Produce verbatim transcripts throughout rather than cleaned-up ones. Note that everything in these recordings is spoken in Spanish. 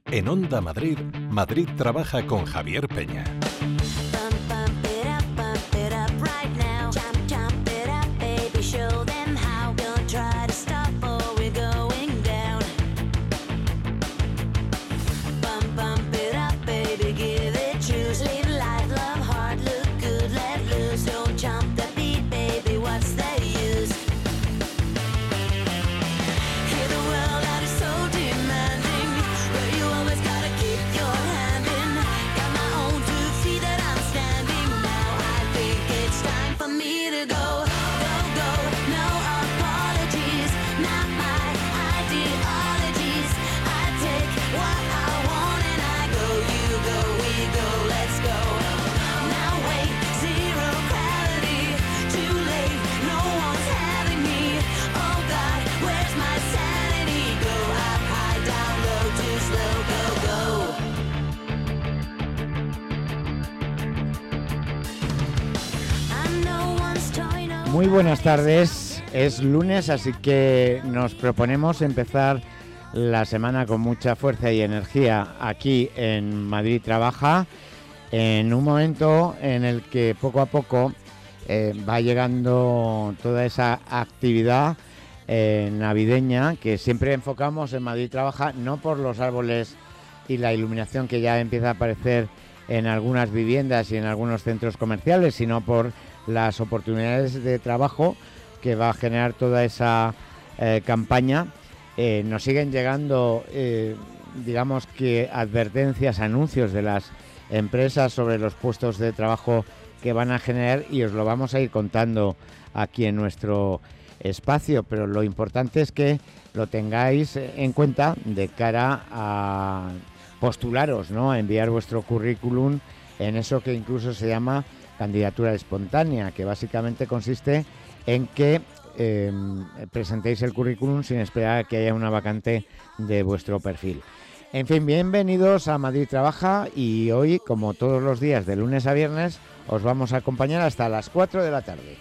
En Onda Madrid, Madrid trabaja con Javier Peña. Muy buenas tardes, es lunes, así que nos proponemos empezar la semana con mucha fuerza y energía aquí en Madrid Trabaja, en un momento en el que poco a poco eh, va llegando toda esa actividad eh, navideña que siempre enfocamos en Madrid Trabaja, no por los árboles y la iluminación que ya empieza a aparecer en algunas viviendas y en algunos centros comerciales, sino por las oportunidades de trabajo que va a generar toda esa eh, campaña. Eh, nos siguen llegando, eh, digamos que advertencias, anuncios de las empresas sobre los puestos de trabajo que van a generar y os lo vamos a ir contando aquí en nuestro espacio, pero lo importante es que lo tengáis en cuenta de cara a postularos, ¿no? A enviar vuestro currículum en eso que incluso se llama candidatura espontánea, que básicamente consiste en que eh, presentéis el currículum sin esperar a que haya una vacante de vuestro perfil. En fin, bienvenidos a Madrid Trabaja y hoy, como todos los días de lunes a viernes, os vamos a acompañar hasta las cuatro de la tarde.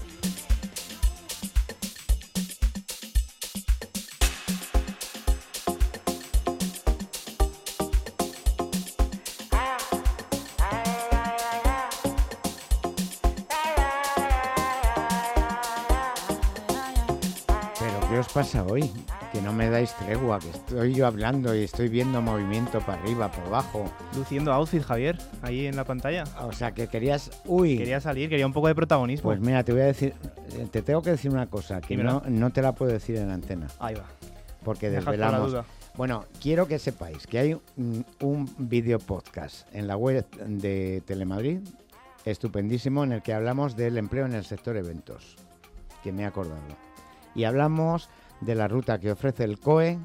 ¿Qué os pasa hoy? Que no me dais tregua, que estoy yo hablando y estoy viendo movimiento para arriba, para abajo. Luciendo outfit, Javier, ahí en la pantalla. O sea, que querías... Uy. Quería salir, quería un poco de protagonismo. Pues mira, te voy a decir... Te tengo que decir una cosa, que no, no te la puedo decir en antena. Ahí va. Porque Dejad desvelamos... por la duda. Bueno, quiero que sepáis que hay un, un video podcast en la web de Telemadrid, estupendísimo, en el que hablamos del empleo en el sector eventos, que me he acordado. Y hablamos de la ruta que ofrece el C O E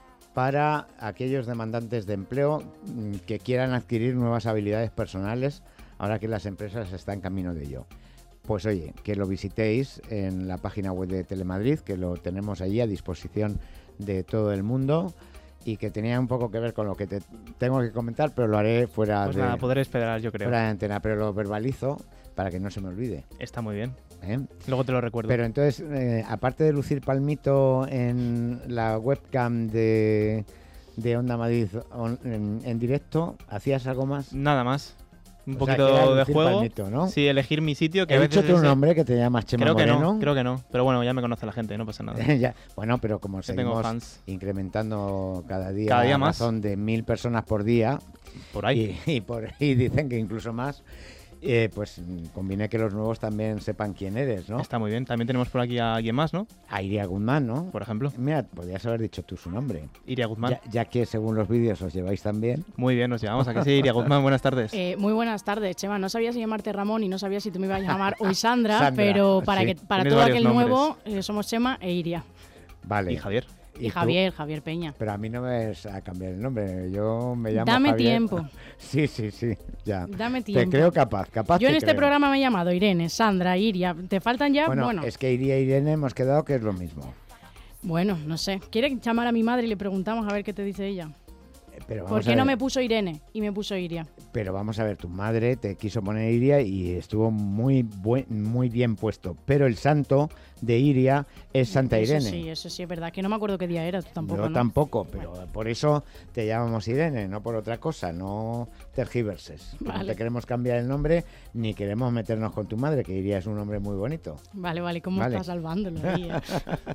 para aquellos demandantes de empleo que quieran adquirir nuevas habilidades personales ahora que las empresas están en camino de ello. Pues oye, que lo visitéis en la página web de Telemadrid, que lo tenemos allí a disposición de todo el mundo y que tenía un poco que ver con lo que te tengo que comentar, pero lo haré fuera pues de... nada, podré esperar, yo creo. Fuera de antena, pero lo verbalizo para que no se me olvide. Está muy bien. ¿Eh? Luego te lo recuerdo. Pero entonces, eh, aparte de lucir palmito en la webcam de, de Onda Madrid on, en, en directo, ¿hacías algo más? Nada más. Un o poquito sea, de lucir juego. Palmito, ¿no? Sí, elegir mi sitio. Que ¿He a dicho veces tu ese... nombre, que te llamas Chema creo Moreno? Que no, creo que no. Pero bueno, ya me conoce la gente, no pasa nada. ya, bueno, pero como Yo seguimos tengo fans. incrementando cada día, cada día a más. razón de mil personas por día, por ahí. Y, y, por, y dicen que incluso más, Eh, pues conviene que los nuevos también sepan quién eres, ¿no? Está muy bien. También tenemos por aquí a alguien más, ¿no? A Iria Guzmán, ¿no? Por ejemplo. Mira, podrías haber dicho tú su nombre. Iria Guzmán. Ya, ya que según los vídeos os lleváis tan bien. Muy bien, nos llevamos. ¿A que sí, Iria Guzmán? Buenas tardes. Eh, muy buenas tardes, Chema. No sabía si llamarte Ramón y no sabía si tú me ibas a llamar hoy Sandra, Sandra, pero para, sí. que, para Tienes todo varios aquel nombres. nuevo eh, somos Chema e Iria. Vale. Y Javier. Y, ¿Y Javier, Javier Peña. Pero a mí no me vas a cambiar el nombre. Yo me llamo Dame Javier. tiempo. Sí, sí, sí. Ya. Dame tiempo. Te creo capaz, capaz. Yo en te este creo. programa me he llamado Irene, Sandra, Iria. ¿Te faltan ya? Bueno, Bueno, es que Iria y Irene hemos quedado que es lo mismo. bueno, no sé. ¿Quieres llamar a mi madre y le preguntamos a ver qué te dice ella? Pero ¿Por qué no me puso Irene y me puso Iria? Pero vamos a ver, tu madre te quiso poner Iria y estuvo muy buen, muy bien puesto. Pero el santo de Iria es Santa eso Irene. Sí, eso sí es verdad. Que no me acuerdo qué día era, tú tampoco, Yo ¿no? tampoco, pero bueno, por eso te llamamos Irene, no por otra cosa, no tergiverses. Vale. No te queremos cambiar el nombre ni queremos meternos con tu madre, que Iria es un nombre muy bonito. Vale, vale, ¿cómo vale. estás salvándolo ahí? Eh?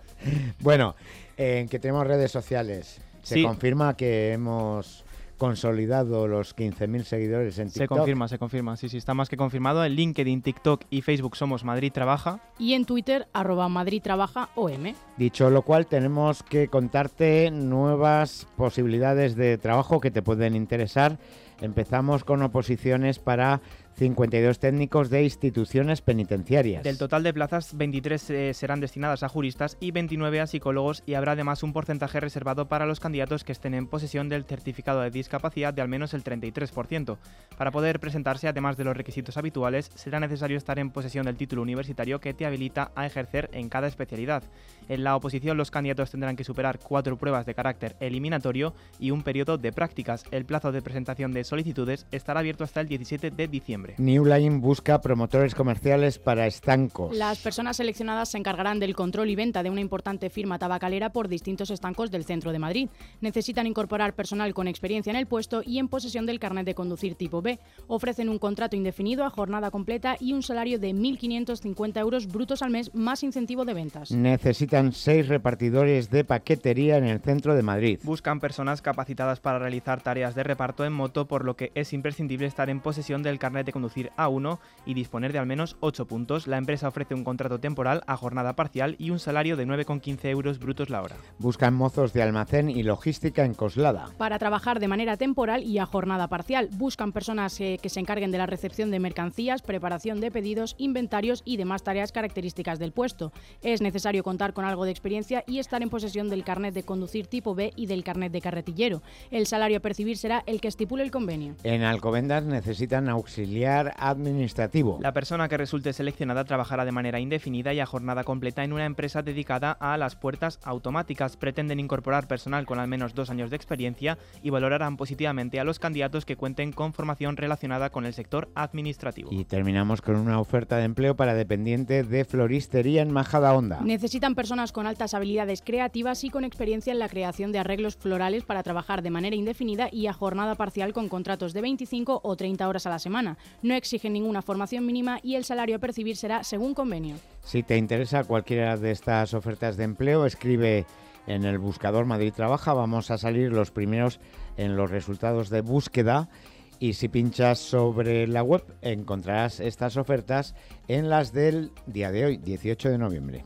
Bueno, eh, que tenemos redes sociales. Se sí. confirma que hemos consolidado los quince mil seguidores en TikTok. Se confirma, se confirma. Sí, sí, está más que confirmado. En LinkedIn, TikTok y Facebook somos Madrid Trabaja. Y en Twitter, arroba Madrid Trabaja O M. Dicho lo cual, tenemos que contarte nuevas posibilidades de trabajo que te pueden interesar. Empezamos con oposiciones para cincuenta y dos técnicos de instituciones penitenciarias. Del total de plazas, veintitrés eh, serán destinadas a juristas y veintinueve a psicólogos, y habrá además un porcentaje reservado para los candidatos que estén en posesión del certificado de discapacidad de al menos el treinta y tres por ciento. Para poder presentarse, además de los requisitos habituales, será necesario estar en posesión del título universitario que te habilita a ejercer en cada especialidad. En la oposición, los candidatos tendrán que superar cuatro pruebas de carácter eliminatorio y un periodo de prácticas. El plazo de presentación de solicitudes estará abierto hasta el diecisiete de diciembre. New Line busca promotores comerciales para estancos. Las personas seleccionadas se encargarán del control y venta de una importante firma tabacalera por distintos estancos del centro de Madrid. Necesitan incorporar personal con experiencia en el puesto y en posesión del carnet de conducir tipo B. Ofrecen un contrato indefinido a jornada completa y un salario de mil quinientos cincuenta euros brutos al mes más incentivo de ventas. Necesitan seis repartidores de paquetería en el centro de Madrid. Buscan personas capacitadas para realizar tareas de reparto en moto, por lo que es imprescindible estar en posesión del carnet de conducir A uno y disponer de al menos ocho puntos. La empresa ofrece un contrato temporal a jornada parcial y un salario de nueve con quince euros brutos la hora. Buscan mozos de almacén y logística en Coslada. Para trabajar de manera temporal y a jornada parcial. Buscan personas eh, que se encarguen de la recepción de mercancías, preparación de pedidos, inventarios y demás tareas características del puesto. Es necesario contar con algo de experiencia y estar en posesión del carnet de conducir tipo B y del carnet de carretillero. El salario a percibir será el que estipule el convenio. En Alcobendas necesitan auxiliar administrativo. La persona que resulte seleccionada trabajará de manera indefinida y a jornada completa en una empresa dedicada a las puertas automáticas. Pretenden incorporar personal con al menos dos años de experiencia y valorarán positivamente a los candidatos que cuenten con formación relacionada con el sector administrativo. Y terminamos con una oferta de empleo para dependiente de floristería en Majadahonda. Necesitan personas con altas habilidades creativas y con experiencia en la creación de arreglos florales para trabajar de manera indefinida y a jornada parcial con contratos de veinticinco o treinta horas a la semana. No exigen ninguna formación mínima y el salario a percibir será según convenio. Si te interesa cualquiera de estas ofertas de empleo, escribe en el buscador Madrid Trabaja. Vamos a salir los primeros en los resultados de búsqueda. Y si pinchas sobre la web, encontrarás estas ofertas en las del día de hoy, dieciocho de noviembre.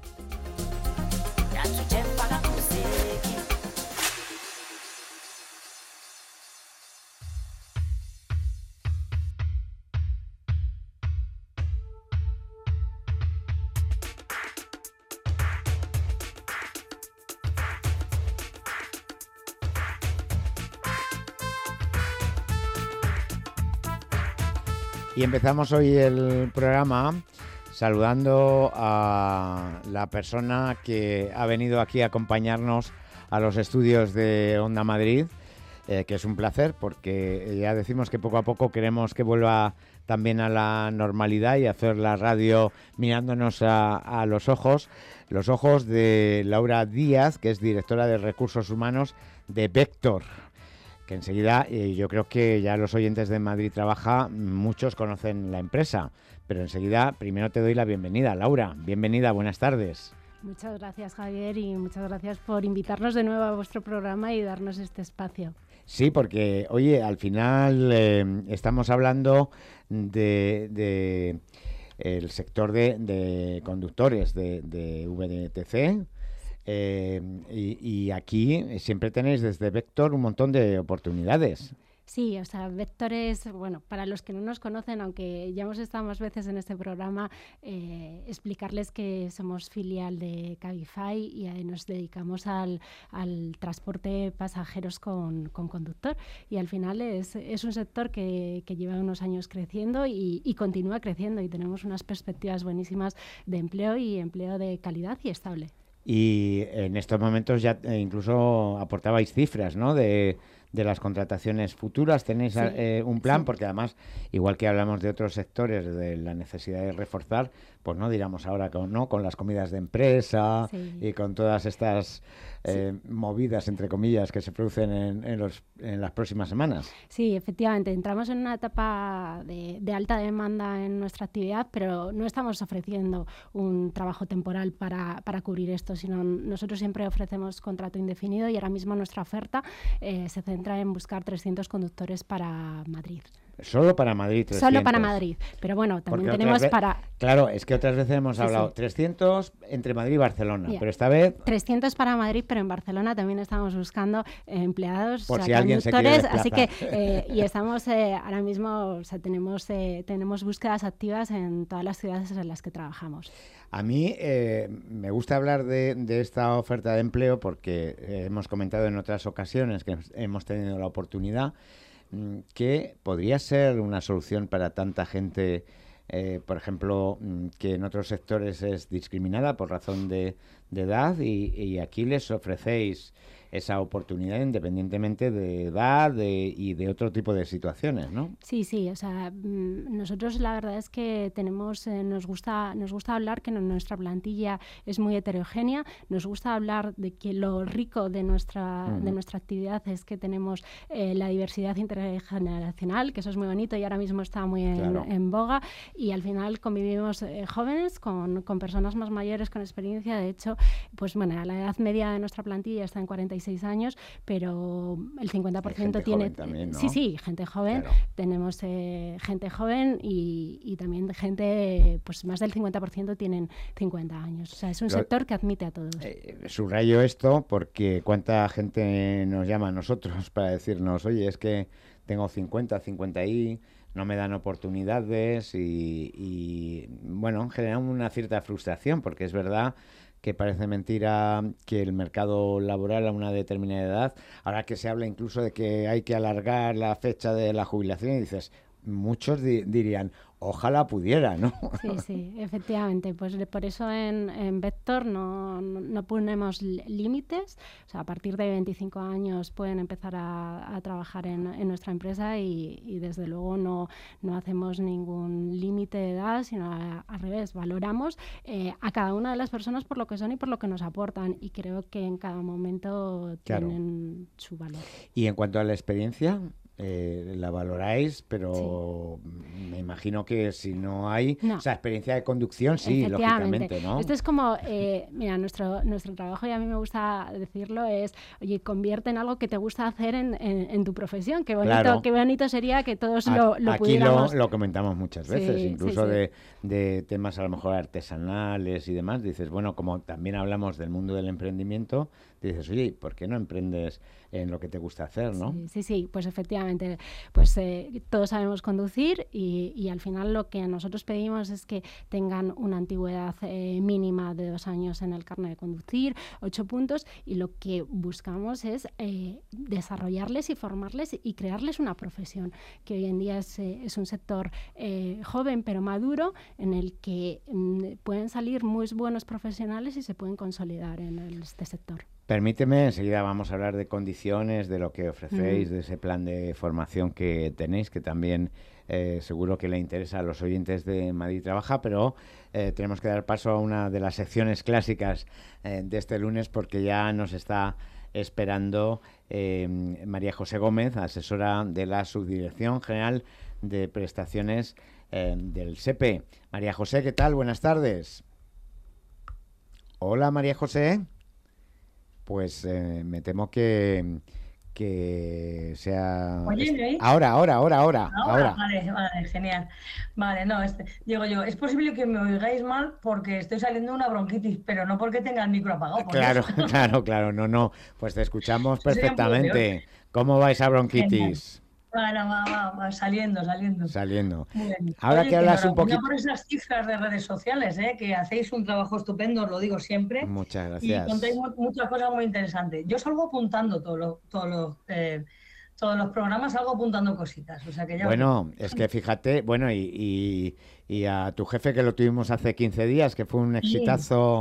Y empezamos hoy el programa saludando a la persona que ha venido aquí a acompañarnos a los estudios de Onda Madrid, eh, que es un placer porque ya decimos que poco a poco queremos que vuelva también a la normalidad y hacer la radio mirándonos a, a los ojos, los ojos de Laura Díaz, que es directora de Recursos Humanos de Vector. Que enseguida, eh, yo creo que ya los oyentes de Madrid Trabaja, muchos conocen la empresa, pero enseguida primero te doy la bienvenida. Laura, bienvenida, buenas tardes. Muchas gracias, Javier, y muchas gracias por invitarnos de nuevo a vuestro programa y darnos este espacio. Sí, porque, oye, al final eh, estamos hablando de, de el sector de, de conductores de, de V D T C. Eh, y, y aquí siempre tenéis desde Vector un montón de oportunidades. Sí, o sea, Vector es, bueno, para los que no nos conocen, aunque ya hemos estado más veces en este programa, eh, explicarles que somos filial de Cabify y eh, nos dedicamos al, al transporte de pasajeros con, con conductor. Y al final es, es un sector que, que lleva unos años creciendo y, y continúa creciendo, y tenemos unas perspectivas buenísimas de empleo y empleo de calidad y estable. Y en estos momentos ya eh, incluso aportabais cifras, ¿no?, de, de las contrataciones futuras. ¿Tenéis sí, eh, un plan? Sí. Porque además, igual que hablamos de otros sectores, de la necesidad de reforzar, pues no diramos ahora con, ¿no? con las comidas de empresa sí. y con todas estas eh, sí. movidas, entre comillas, que se producen en, en, los, en las próximas semanas. Sí, efectivamente. Entramos en una etapa de, de alta demanda en nuestra actividad, pero no estamos ofreciendo un trabajo temporal para, para cubrir esto, sino nosotros siempre ofrecemos contrato indefinido y ahora mismo nuestra oferta eh, se centra en buscar trescientos conductores para Madrid. Solo para Madrid, trescientos. Solo para Madrid, pero bueno, también Porque tenemos ve- para... Claro, es que otras veces hemos Sí, hablado sí. trescientos entre Madrid y Barcelona, Yeah. pero esta vez... trescientos para Madrid, pero en Barcelona también estamos buscando eh, empleados, Por o sea, si alguien se quiere conductores, así que desplazar. eh, y estamos eh, ahora mismo, o sea, tenemos eh, tenemos búsquedas activas en todas las ciudades en las que trabajamos. A mí eh, me gusta hablar de, de esta oferta de empleo porque eh, hemos comentado en otras ocasiones que hemos tenido la oportunidad mm, que podría ser una solución para tanta gente, eh, por ejemplo, mm, que en otros sectores es discriminada por razón de, de edad y, y aquí les ofrecéis esa oportunidad independientemente de edad de, y de otro tipo de situaciones, ¿no? Sí, sí, o sea, mm, nosotros la verdad es que tenemos, eh, nos gusta, nos gusta hablar que no- nuestra plantilla es muy heterogénea, nos gusta hablar de que lo rico de nuestra, Ujú. de nuestra actividad es que tenemos eh, la diversidad intergeneracional, que eso es muy bonito y ahora mismo está muy en, Claro. en boga, y al final convivimos eh, jóvenes con, con personas más mayores con experiencia. De hecho, pues bueno, la edad media de nuestra plantilla está en cuarenta y seis años, pero el cincuenta por ciento Hay gente tiene... joven también, ¿no? Sí, sí, gente joven. Claro. Tenemos eh, gente joven y, y también gente, pues más del cincuenta por ciento tienen cincuenta años. O sea, es un Lo- sector que admite a todos. Eh, subrayo esto porque cuánta gente nos llama a nosotros para decirnos, oye, es que tengo cincuenta, cincuenta y no me dan oportunidades y, y, bueno, genera una cierta frustración porque es verdad que parece mentira que el mercado laboral a una determinada edad, ahora que se habla incluso de que hay que alargar la fecha de la jubilación y dices, muchos di- dirían, ojalá pudiera, ¿no? Sí, sí, efectivamente. Pues de- por eso en, en Vector no, no, no ponemos li- límites. O sea, a partir de veinticinco años pueden empezar a, a trabajar en, en nuestra empresa y, y desde luego no, no hacemos ningún límite de edad, sino a- al revés, valoramos eh, a cada una de las personas por lo que son y por lo que nos aportan, y creo que en cada momento Claro. tienen su valor. Y en cuanto a la experiencia, eh, la valoráis, pero me imagino que si no hay, No. o sea, experiencia de conducción, sí, lógicamente, ¿no? Esto es como, eh, mira, nuestro, nuestro trabajo, y a mí me gusta decirlo, es, oye, convierte en algo que te gusta hacer en, en, en tu profesión. Qué bonito, Claro. qué bonito sería que todos A- lo, lo Aquí lo, pudiéramos... lo comentamos muchas veces, Sí, incluso sí, sí. De, de temas a lo mejor artesanales y demás. Dices, bueno, como también hablamos del mundo del emprendimiento, dices, oye, ¿por qué no emprendes en lo que te gusta hacer, no? Sí, sí, sí, pues efectivamente, pues eh, todos sabemos conducir y, y al final lo que nosotros pedimos es que tengan una antigüedad eh, mínima de dos años en el carnet de conducir, ocho puntos, y lo que buscamos es eh, desarrollarles y formarles y crearles una profesión, que hoy en día es, eh, es un sector eh, joven pero maduro, en el que mm, pueden salir muy buenos profesionales y se pueden consolidar en el- este sector. Permíteme, enseguida vamos a hablar de condiciones, de lo que ofrecéis, Mm. de ese plan de formación que tenéis, que también eh, seguro que le interesa a los oyentes de Madrid Trabaja, pero eh, tenemos que dar paso a una de las secciones clásicas eh, de este lunes porque ya nos está esperando eh, María José Gómez, asesora de la Subdirección General de Prestaciones eh, del S E P E. María José, ¿qué tal? Buenas tardes. Hola, María José. Pues eh, me temo que, que sea... Oye, ¿me oís? Ahora, ahora, ahora, ahora, Ahora, ahora. vale, vale, genial. Vale, no, este, digo yo, es posible que me oigáis mal porque estoy saliendo de una bronquitis, pero no porque tenga el micro apagado. por Claro, Dios. claro, claro, no, no. Pues te escuchamos Eso sería un poco perfectamente. ¿Cómo va esa bronquitis? Bueno, va, va, va, saliendo, saliendo. Saliendo. Muy bien. Ahora Oye, que hablas un enhorabuena poquito... por esas cifras de redes sociales, ¿eh? Que hacéis un trabajo estupendo, os lo digo siempre. Muchas Y gracias. contáis mu- muchas cosas muy interesantes. Yo salgo apuntando todos los, todos los, eh, todos los programas, salgo apuntando cositas. O sea que ya os Bueno, digo. es que fíjate, bueno, y, y, y a tu jefe que lo tuvimos hace quince días, que fue un Sí. exitazo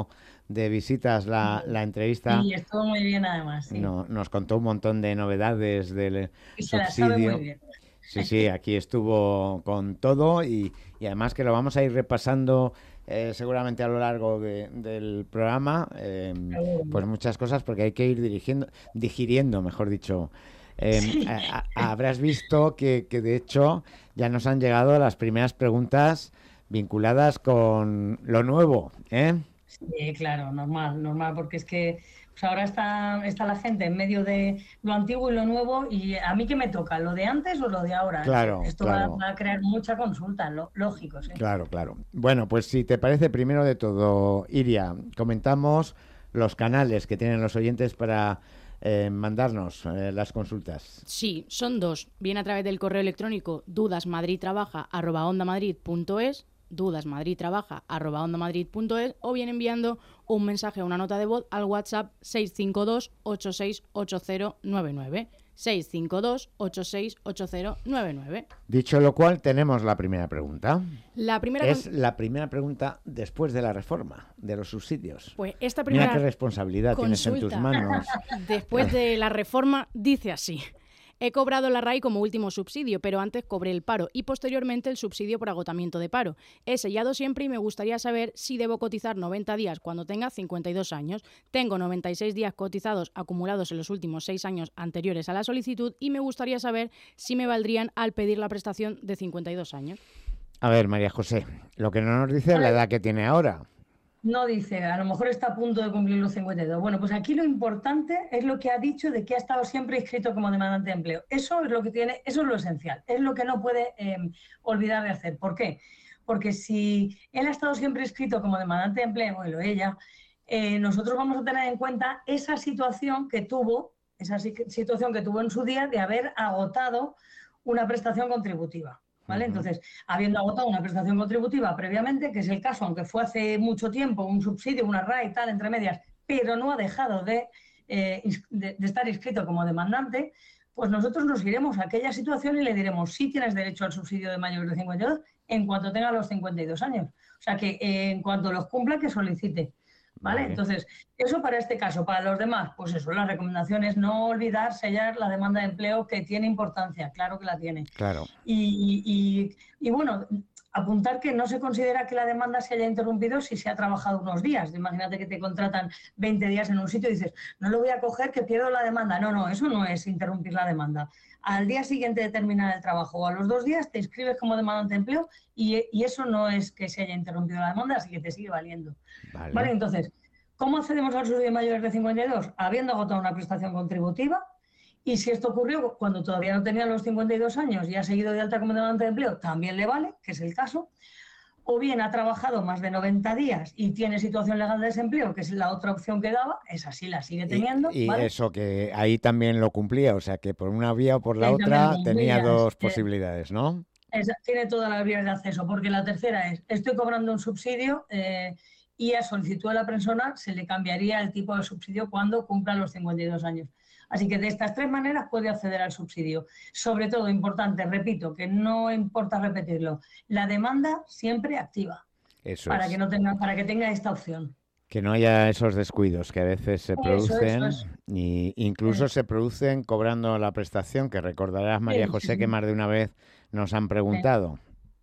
de visitas la, la entrevista. Y estuvo muy bien además, sí. No, nos contó un montón de novedades del y se subsidio. La sabe muy bien. Sí, sí, aquí estuvo con todo y, y además que lo vamos a ir repasando eh, seguramente a lo largo de, del programa, eh, pues muchas cosas porque hay que ir dirigiendo, digiriendo, mejor dicho. Eh, sí. a, a, habrás visto que, que de hecho ya nos han llegado las primeras preguntas vinculadas con lo nuevo, ¿eh? Sí, claro, normal, normal, porque es que pues ahora está, está la gente en medio de lo antiguo y lo nuevo, y a mí ¿qué me toca? ¿Lo de antes o lo de ahora? Claro, Esto claro. Va, va a crear mucha consulta, lo, lógico, sí. Claro, claro. Bueno, pues si te parece, primero de todo, Iria, comentamos los canales que tienen los oyentes para eh, mandarnos eh, las consultas. Sí, son dos. Bien a través del correo electrónico dudasmadridtrabaja arroba ondamadrid.es dudasmadridtrabaja arroba ondamadrid.es o bien enviando un mensaje o una nota de voz al WhatsApp seis cinco dos ocho seis ocho cero nueve nueve. seis cinco dos ocho seis ocho cero nueve nueve. Dicho lo cual, tenemos la primera pregunta. La primera es con... la primera pregunta después de la reforma de los subsidios. Pues esta primera Mira qué responsabilidad consulta tienes en tus manos. Después de la reforma dice así: he cobrado la R A I como último subsidio, pero antes cobré el paro y posteriormente el subsidio por agotamiento de paro. He sellado siempre y me gustaría saber si debo cotizar noventa días cuando tenga cincuenta y dos años. Tengo noventa y seis días cotizados acumulados en los últimos seis años anteriores a la solicitud y me gustaría saber si me valdrían al pedir la prestación de cincuenta y dos años. A ver, María José, lo que no nos dice es la edad que tiene ahora. No dice, a lo mejor está a punto de cumplir los cincuenta y dos. Bueno, pues aquí lo importante es lo que ha dicho de que ha estado siempre inscrito como demandante de empleo. Eso es lo que tiene, eso es lo esencial, es lo que no puede eh, olvidar de hacer. ¿Por qué? Porque si él ha estado siempre inscrito como demandante de empleo, él o ella, eh, nosotros vamos a tener en cuenta esa situación que tuvo, esa situación que tuvo en su día de haber agotado una prestación contributiva. ¿Vale? Entonces, habiendo agotado una prestación contributiva previamente, que es el caso, aunque fue hace mucho tiempo, un subsidio, una R A I y tal, entre medias, pero no ha dejado de, eh, de, de estar inscrito como demandante, pues nosotros nos iremos a aquella situación y le diremos sí tienes derecho al subsidio de mayor de cincuenta y dos en cuanto tenga los cincuenta y dos años. O sea, que eh, en cuanto los cumpla, que solicite. ¿Vale? Vale. Entonces, eso para este caso. Para los demás, pues eso, la recomendación es no olvidar sellar la demanda de empleo, que tiene importancia, claro que la tiene. Claro. Y, y, y bueno, apuntar que no se considera que la demanda se haya interrumpido si se ha trabajado unos días. Imagínate que te contratan veinte días en un sitio y dices, no lo voy a coger, que pierdo la demanda. No, no, eso no es interrumpir la demanda. Al día siguiente de terminar el trabajo o a los dos días te inscribes como demandante de empleo y, y eso no es que se haya interrumpido la demanda, así que te sigue valiendo. Vale, ¿Vale? Entonces, ¿cómo accedemos al subsidio de mayores de cincuenta y dos? Habiendo agotado una prestación contributiva, y si esto ocurrió cuando todavía no tenía los cincuenta y dos años y ha seguido de alta como demandante de empleo, también le vale, que es el caso. O bien ha trabajado más de noventa días y tiene situación legal de desempleo, que es la otra opción que daba, esa sí la sigue teniendo. Y, y ¿vale? Eso que ahí también lo cumplía, o sea que por una vía o por la ahí otra tenía dos posibilidades, ¿no? Esa, tiene todas las vías de acceso, porque la tercera es, estoy cobrando un subsidio eh, y a solicitud de la persona se le cambiaría el tipo de subsidio cuando cumpla los cincuenta y dos años. Así que de estas tres maneras puede acceder al subsidio. Sobre todo, importante, repito, que no importa repetirlo, la demanda siempre activa. Eso para es. que no tenga, para que tenga esta opción. Que no haya esos descuidos que a veces se producen, eso, eso es. y incluso eso. se producen cobrando la prestación, que recordarás, María Sí, José, sí, sí. que más de una vez nos han preguntado.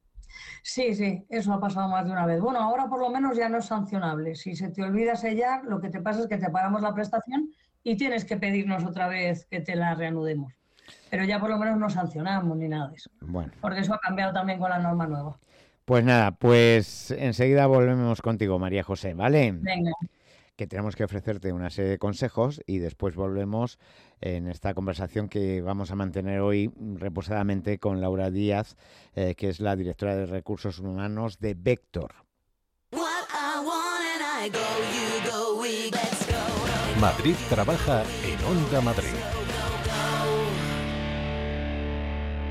Sí, sí, eso ha pasado más de una vez. Bueno, ahora por lo menos ya no es sancionable. Si se te olvida sellar, lo que te pasa es que te paramos la prestación y tienes que pedirnos otra vez que te la reanudemos. Pero ya por lo menos no sancionamos ni nada de eso. Bueno. Porque eso ha cambiado también con la norma nueva. Pues nada, pues enseguida volvemos contigo, María José, ¿vale? Venga. Que tenemos que ofrecerte una serie de consejos y después volvemos en esta conversación que vamos a mantener hoy reposadamente con Laura Díaz, eh, que es la directora de Recursos Humanos de Vector. Madrid trabaja en Onda Madrid.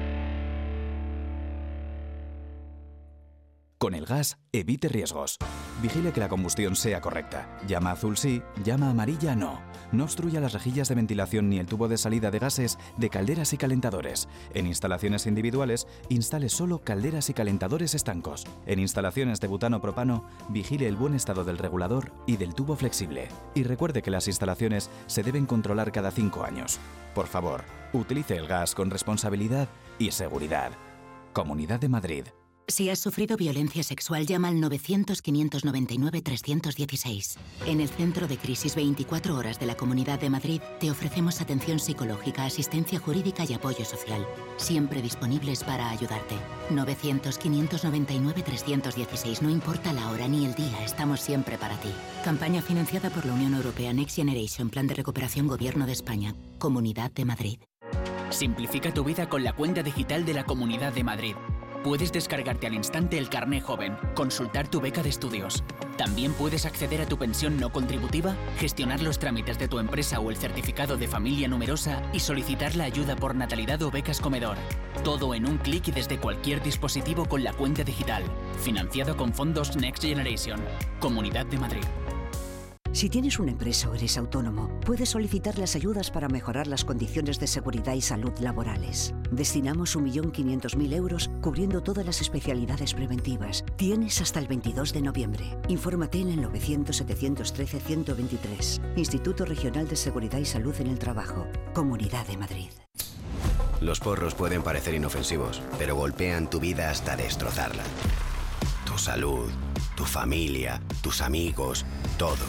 Con el gas, evite riesgos. Vigile que la combustión sea correcta. Llama azul sí, llama amarilla no. No obstruya las rejillas de ventilación ni el tubo de salida de gases de calderas y calentadores. En instalaciones individuales, instale solo calderas y calentadores estancos. En instalaciones de butano-propano, vigile el buen estado del regulador y del tubo flexible. Y recuerde que las instalaciones se deben controlar cada cinco años. Por favor, utilice el gas con responsabilidad y seguridad. Comunidad de Madrid. Si has sufrido violencia sexual, llama al novecientos, quinientos noventa y nueve, trescientos dieciséis. En el Centro de Crisis veinticuatro Horas de la Comunidad de Madrid te ofrecemos atención psicológica, asistencia jurídica y apoyo social. Siempre disponibles para ayudarte. novecientos, quinientos noventa y nueve, trescientos dieciséis. No importa la hora ni el día, estamos siempre para ti. Campaña financiada por la Unión Europea Next Generation, Plan de Recuperación Gobierno de España. Comunidad de Madrid. Simplifica tu vida con la cuenta digital de la Comunidad de Madrid. Puedes descargarte al instante el carné joven, consultar tu beca de estudios. También puedes acceder a tu pensión no contributiva, gestionar los trámites de tu empresa o el certificado de familia numerosa y solicitar la ayuda por natalidad o becas comedor. Todo en un clic y desde cualquier dispositivo con la cuenta digital. Financiado con fondos Next Generation. Comunidad de Madrid. Si tienes una empresa o eres autónomo, puedes solicitar las ayudas para mejorar las condiciones de seguridad y salud laborales. Destinamos un millón quinientos mil euros cubriendo todas las especialidades preventivas. Tienes hasta el veintidós de noviembre. Infórmate en el novecientos, setecientos trece, ciento veintitrés. Instituto Regional de Seguridad y Salud en el Trabajo. Comunidad de Madrid. Los porros pueden parecer inofensivos, pero golpean tu vida hasta destrozarla. Tu salud, tu familia, tus amigos, todo.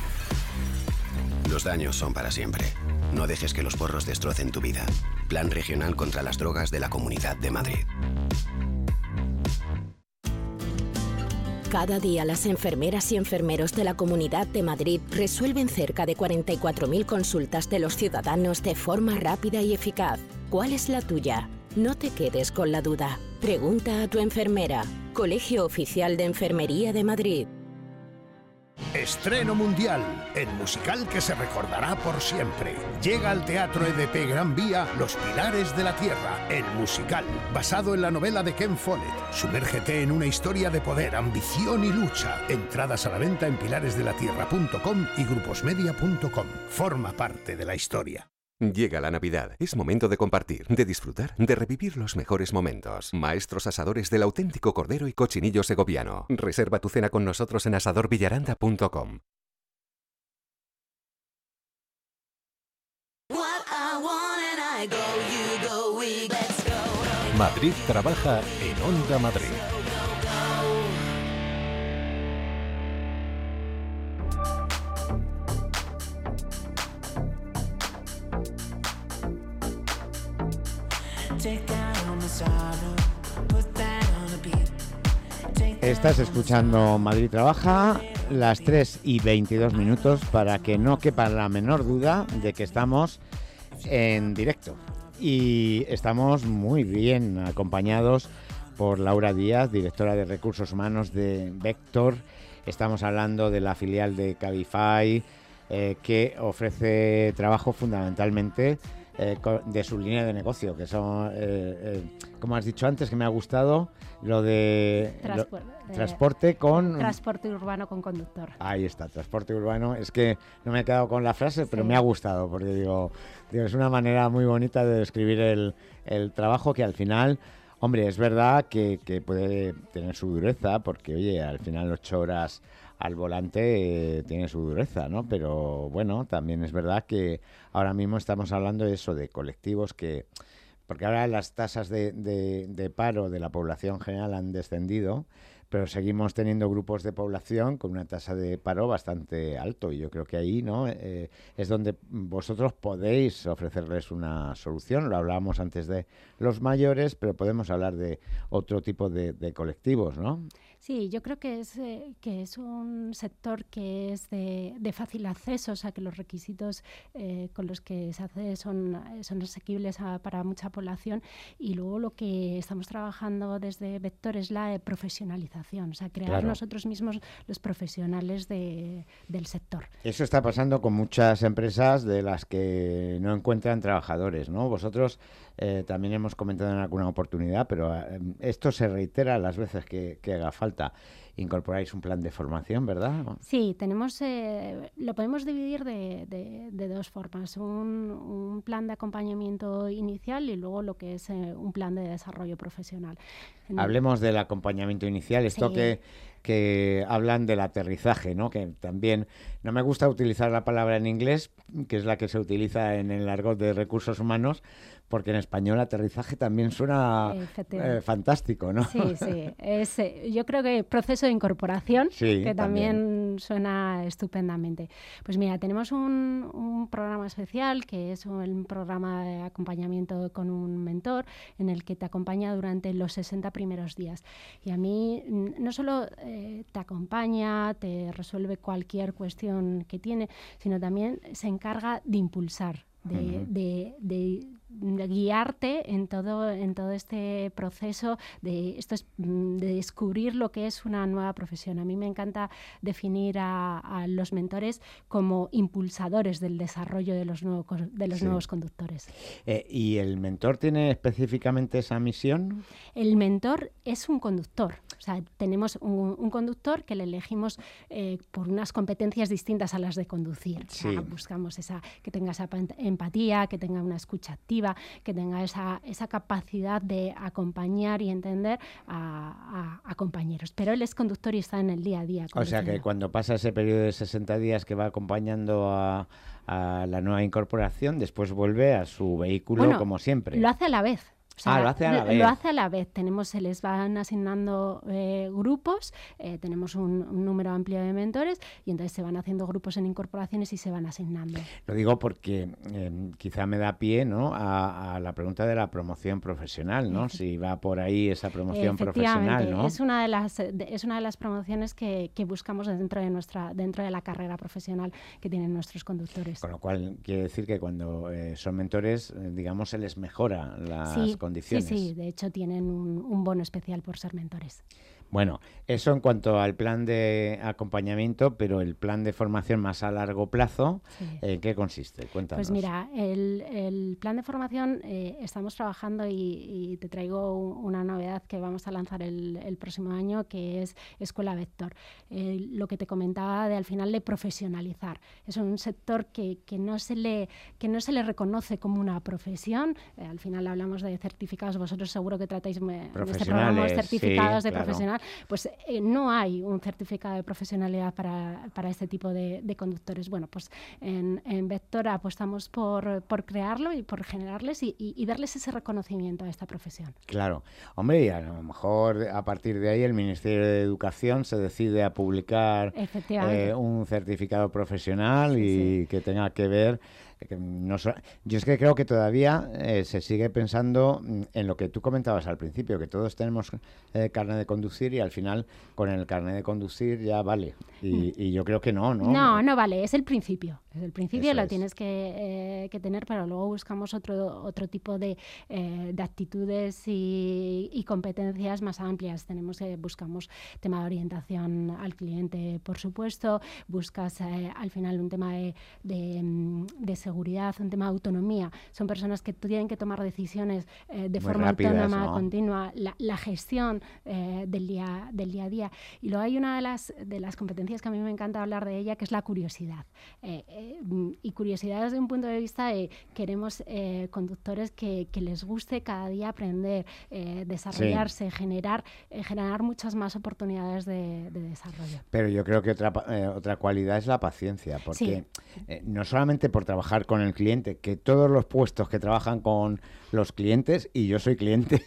Los daños son para siempre. No dejes que los porros destrocen tu vida. Plan Regional contra las Drogas de la Comunidad de Madrid. Cada día las enfermeras y enfermeros de la Comunidad de Madrid resuelven cerca de cuarenta y cuatro mil consultas de los ciudadanos de forma rápida y eficaz. ¿Cuál es la tuya? No te quedes con la duda. Pregunta a tu enfermera. Colegio Oficial de Enfermería de Madrid. Estreno mundial, el musical que se recordará por siempre. Llega al Teatro E D P Gran Vía Los Pilares de la Tierra, el musical, basado en la novela de Ken Follett. Sumérgete en una historia de poder, ambición y lucha. Entradas a la venta en pilares de la tierra punto com y gruposmedia punto com. Forma parte de la historia. Llega la Navidad. Es momento de compartir, de disfrutar, de revivir los mejores momentos. Maestros asadores del auténtico cordero y cochinillo segoviano. Reserva tu cena con nosotros en asador villaranda punto com. Madrid trabaja en Onda Madrid. Estás escuchando Madrid Trabaja, las tres y veintidós minutos, para que no quepa la menor duda de que estamos en directo. Y estamos muy bien acompañados por Laura Díaz, directora de Recursos Humanos de Vector. Estamos hablando de la filial de Cabify, eh, que ofrece trabajo fundamentalmente Eh, de su línea de negocio, que son, eh, eh, como has dicho antes, que me ha gustado, lo de Transpor lo, transporte con... Transporte urbano con conductor. Ahí está, transporte urbano. Es que no me he quedado con la frase, pero sí, me ha gustado, porque digo, digo, es una manera muy bonita de describir el, el trabajo, que al final, hombre, es verdad que, que puede tener su dureza, porque, oye, al final ocho horas al volante eh, tiene su dureza, ¿no? Pero bueno, también es verdad que ahora mismo estamos hablando de eso, de colectivos que... Porque ahora las tasas de, de, de paro de la población general han descendido, pero seguimos teniendo grupos de población con una tasa de paro bastante alto, y yo creo que ahí, ¿no?, eh, es donde vosotros podéis ofrecerles una solución. Lo hablábamos antes de los mayores, pero podemos hablar de otro tipo de, de colectivos, ¿no? Sí, yo creo que es eh, que es un sector que es de, de fácil acceso, o sea que los requisitos eh, con los que se hace son, son asequibles a, para mucha población, y luego lo que estamos trabajando desde Vector es la eh, profesionalización, o sea, crear claro. nosotros mismos los profesionales de, del sector. Eso está pasando con muchas empresas de las que no encuentran trabajadores, ¿no? Vosotros eh, también hemos comentado en alguna oportunidad, pero eh, esto se reitera las veces que, que haga falta. incorporáis un plan de formación, ¿verdad? Sí, tenemos, eh, lo podemos dividir de, de, de dos formas. Un, un plan de acompañamiento inicial y luego lo que es eh, un plan de desarrollo profesional. En Hablemos el... del acompañamiento inicial, esto sí. que, que hablan del aterrizaje, ¿no? Que también no me gusta utilizar la palabra en inglés, que es la que se utiliza en el argot de recursos humanos, porque en español aterrizaje también suena eh, fantástico, ¿no? Sí, sí. Es, eh, yo creo que proceso de incorporación, sí, que también, también suena estupendamente. Pues mira, tenemos un, un programa especial, que es un programa de acompañamiento con un mentor, en el que te acompaña durante los sesenta primeros días. Y a mí no solo eh, te acompaña, te resuelve cualquier cuestión que tiene, sino también se encarga de impulsar, de, uh-huh. de, de de guiarte en todo en todo este proceso de esto es de descubrir lo que es una nueva profesión. A mí me encanta definir a, a los mentores como impulsadores del desarrollo de los nuevos de los sí. nuevos conductores. Eh, ¿Y el mentor tiene específicamente esa misión? El mentor es un conductor. O sea, tenemos un, un conductor que le elegimos eh, por unas competencias distintas a las de conducir. Sí. O sea, buscamos esa que tenga esa empatía, que tenga una escucha activa, que tenga esa, esa capacidad de acompañar y entender a, a, a compañeros. Pero él es conductor y está en el día a día. O sea que cuando pasa ese periodo de sesenta días que va acompañando a, a la nueva incorporación, después vuelve a su vehículo bueno, como siempre. Lo hace a la vez. O sea, ah, lo hace a la vez. Lo hace a la vez. Tenemos, se les van asignando eh, grupos, eh, tenemos un, un número amplio de mentores y entonces se van haciendo grupos en incorporaciones y se van asignando. Lo digo porque eh, quizá me da pie, ¿no?, a, a la pregunta de la promoción profesional, ¿no? Si va por ahí esa promoción profesional, ¿no? Es una de las de, es una de las promociones que, que buscamos dentro de nuestra dentro de la carrera profesional que tienen nuestros conductores. Con lo cual quiere decir que cuando eh, son mentores, eh, digamos, se les mejora las sí, condiciones. Sí, sí, de hecho tienen un, un bono especial por ser mentores. Bueno, eso en cuanto al plan de acompañamiento, pero el plan de formación más a largo plazo, sí. ¿en qué consiste? Cuéntanos. Pues mira, el, el plan de formación eh, estamos trabajando y, y te traigo una novedad que vamos a lanzar el, el próximo año, que es Escuela Vector. Eh, lo que te comentaba de al final de profesionalizar. Es un sector que, que, no, se le, que no se le reconoce como una profesión. Eh, al final hablamos de certificados, vosotros seguro que tratáis en este programa certificados sí, de claro. profesional. Pues eh, no hay un certificado de profesionalidad para, para este tipo de, de conductores. Bueno, pues en, en Vector apostamos por, por crearlo y por generarles y, y, y darles ese reconocimiento a esta profesión. Claro. Hombre, y a lo mejor a partir de ahí el Ministerio de Educación se decide a publicar eh, un certificado profesional sí, y sí. que tenga que ver... Que no so, yo es que creo que todavía eh, se sigue pensando en lo que tú comentabas al principio, que todos tenemos eh, carnet de conducir y al final con el carnet de conducir ya vale. Y, y yo creo que no, ¿no? No, no vale, es el principio. Es el principio, Eso lo es. tienes que, eh, que tener, pero luego buscamos otro, otro tipo de, eh, de actitudes y, y competencias más amplias. Tenemos eh, buscamos tema de orientación al cliente, por supuesto, buscas eh, al final un tema de, de, de seguridad, un tema de autonomía. Son personas que tienen que tomar decisiones eh, de Muy forma rápidas, autónoma, ¿no? continua, la, la gestión eh, del, día, del día a día. Y luego hay una de las, de las competencias que a mí me encanta hablar de ella, que es la curiosidad. Eh, eh, y curiosidad desde un punto de vista de queremos eh, conductores que, que les guste cada día aprender, eh, desarrollarse, sí. generar, eh, generar muchas más oportunidades de, de desarrollo. Pero yo creo que otra, eh, otra cualidad es la paciencia, porque sí. eh, no solamente por trabajar con el cliente, que todos los puestos que trabajan con los clientes, y yo soy cliente,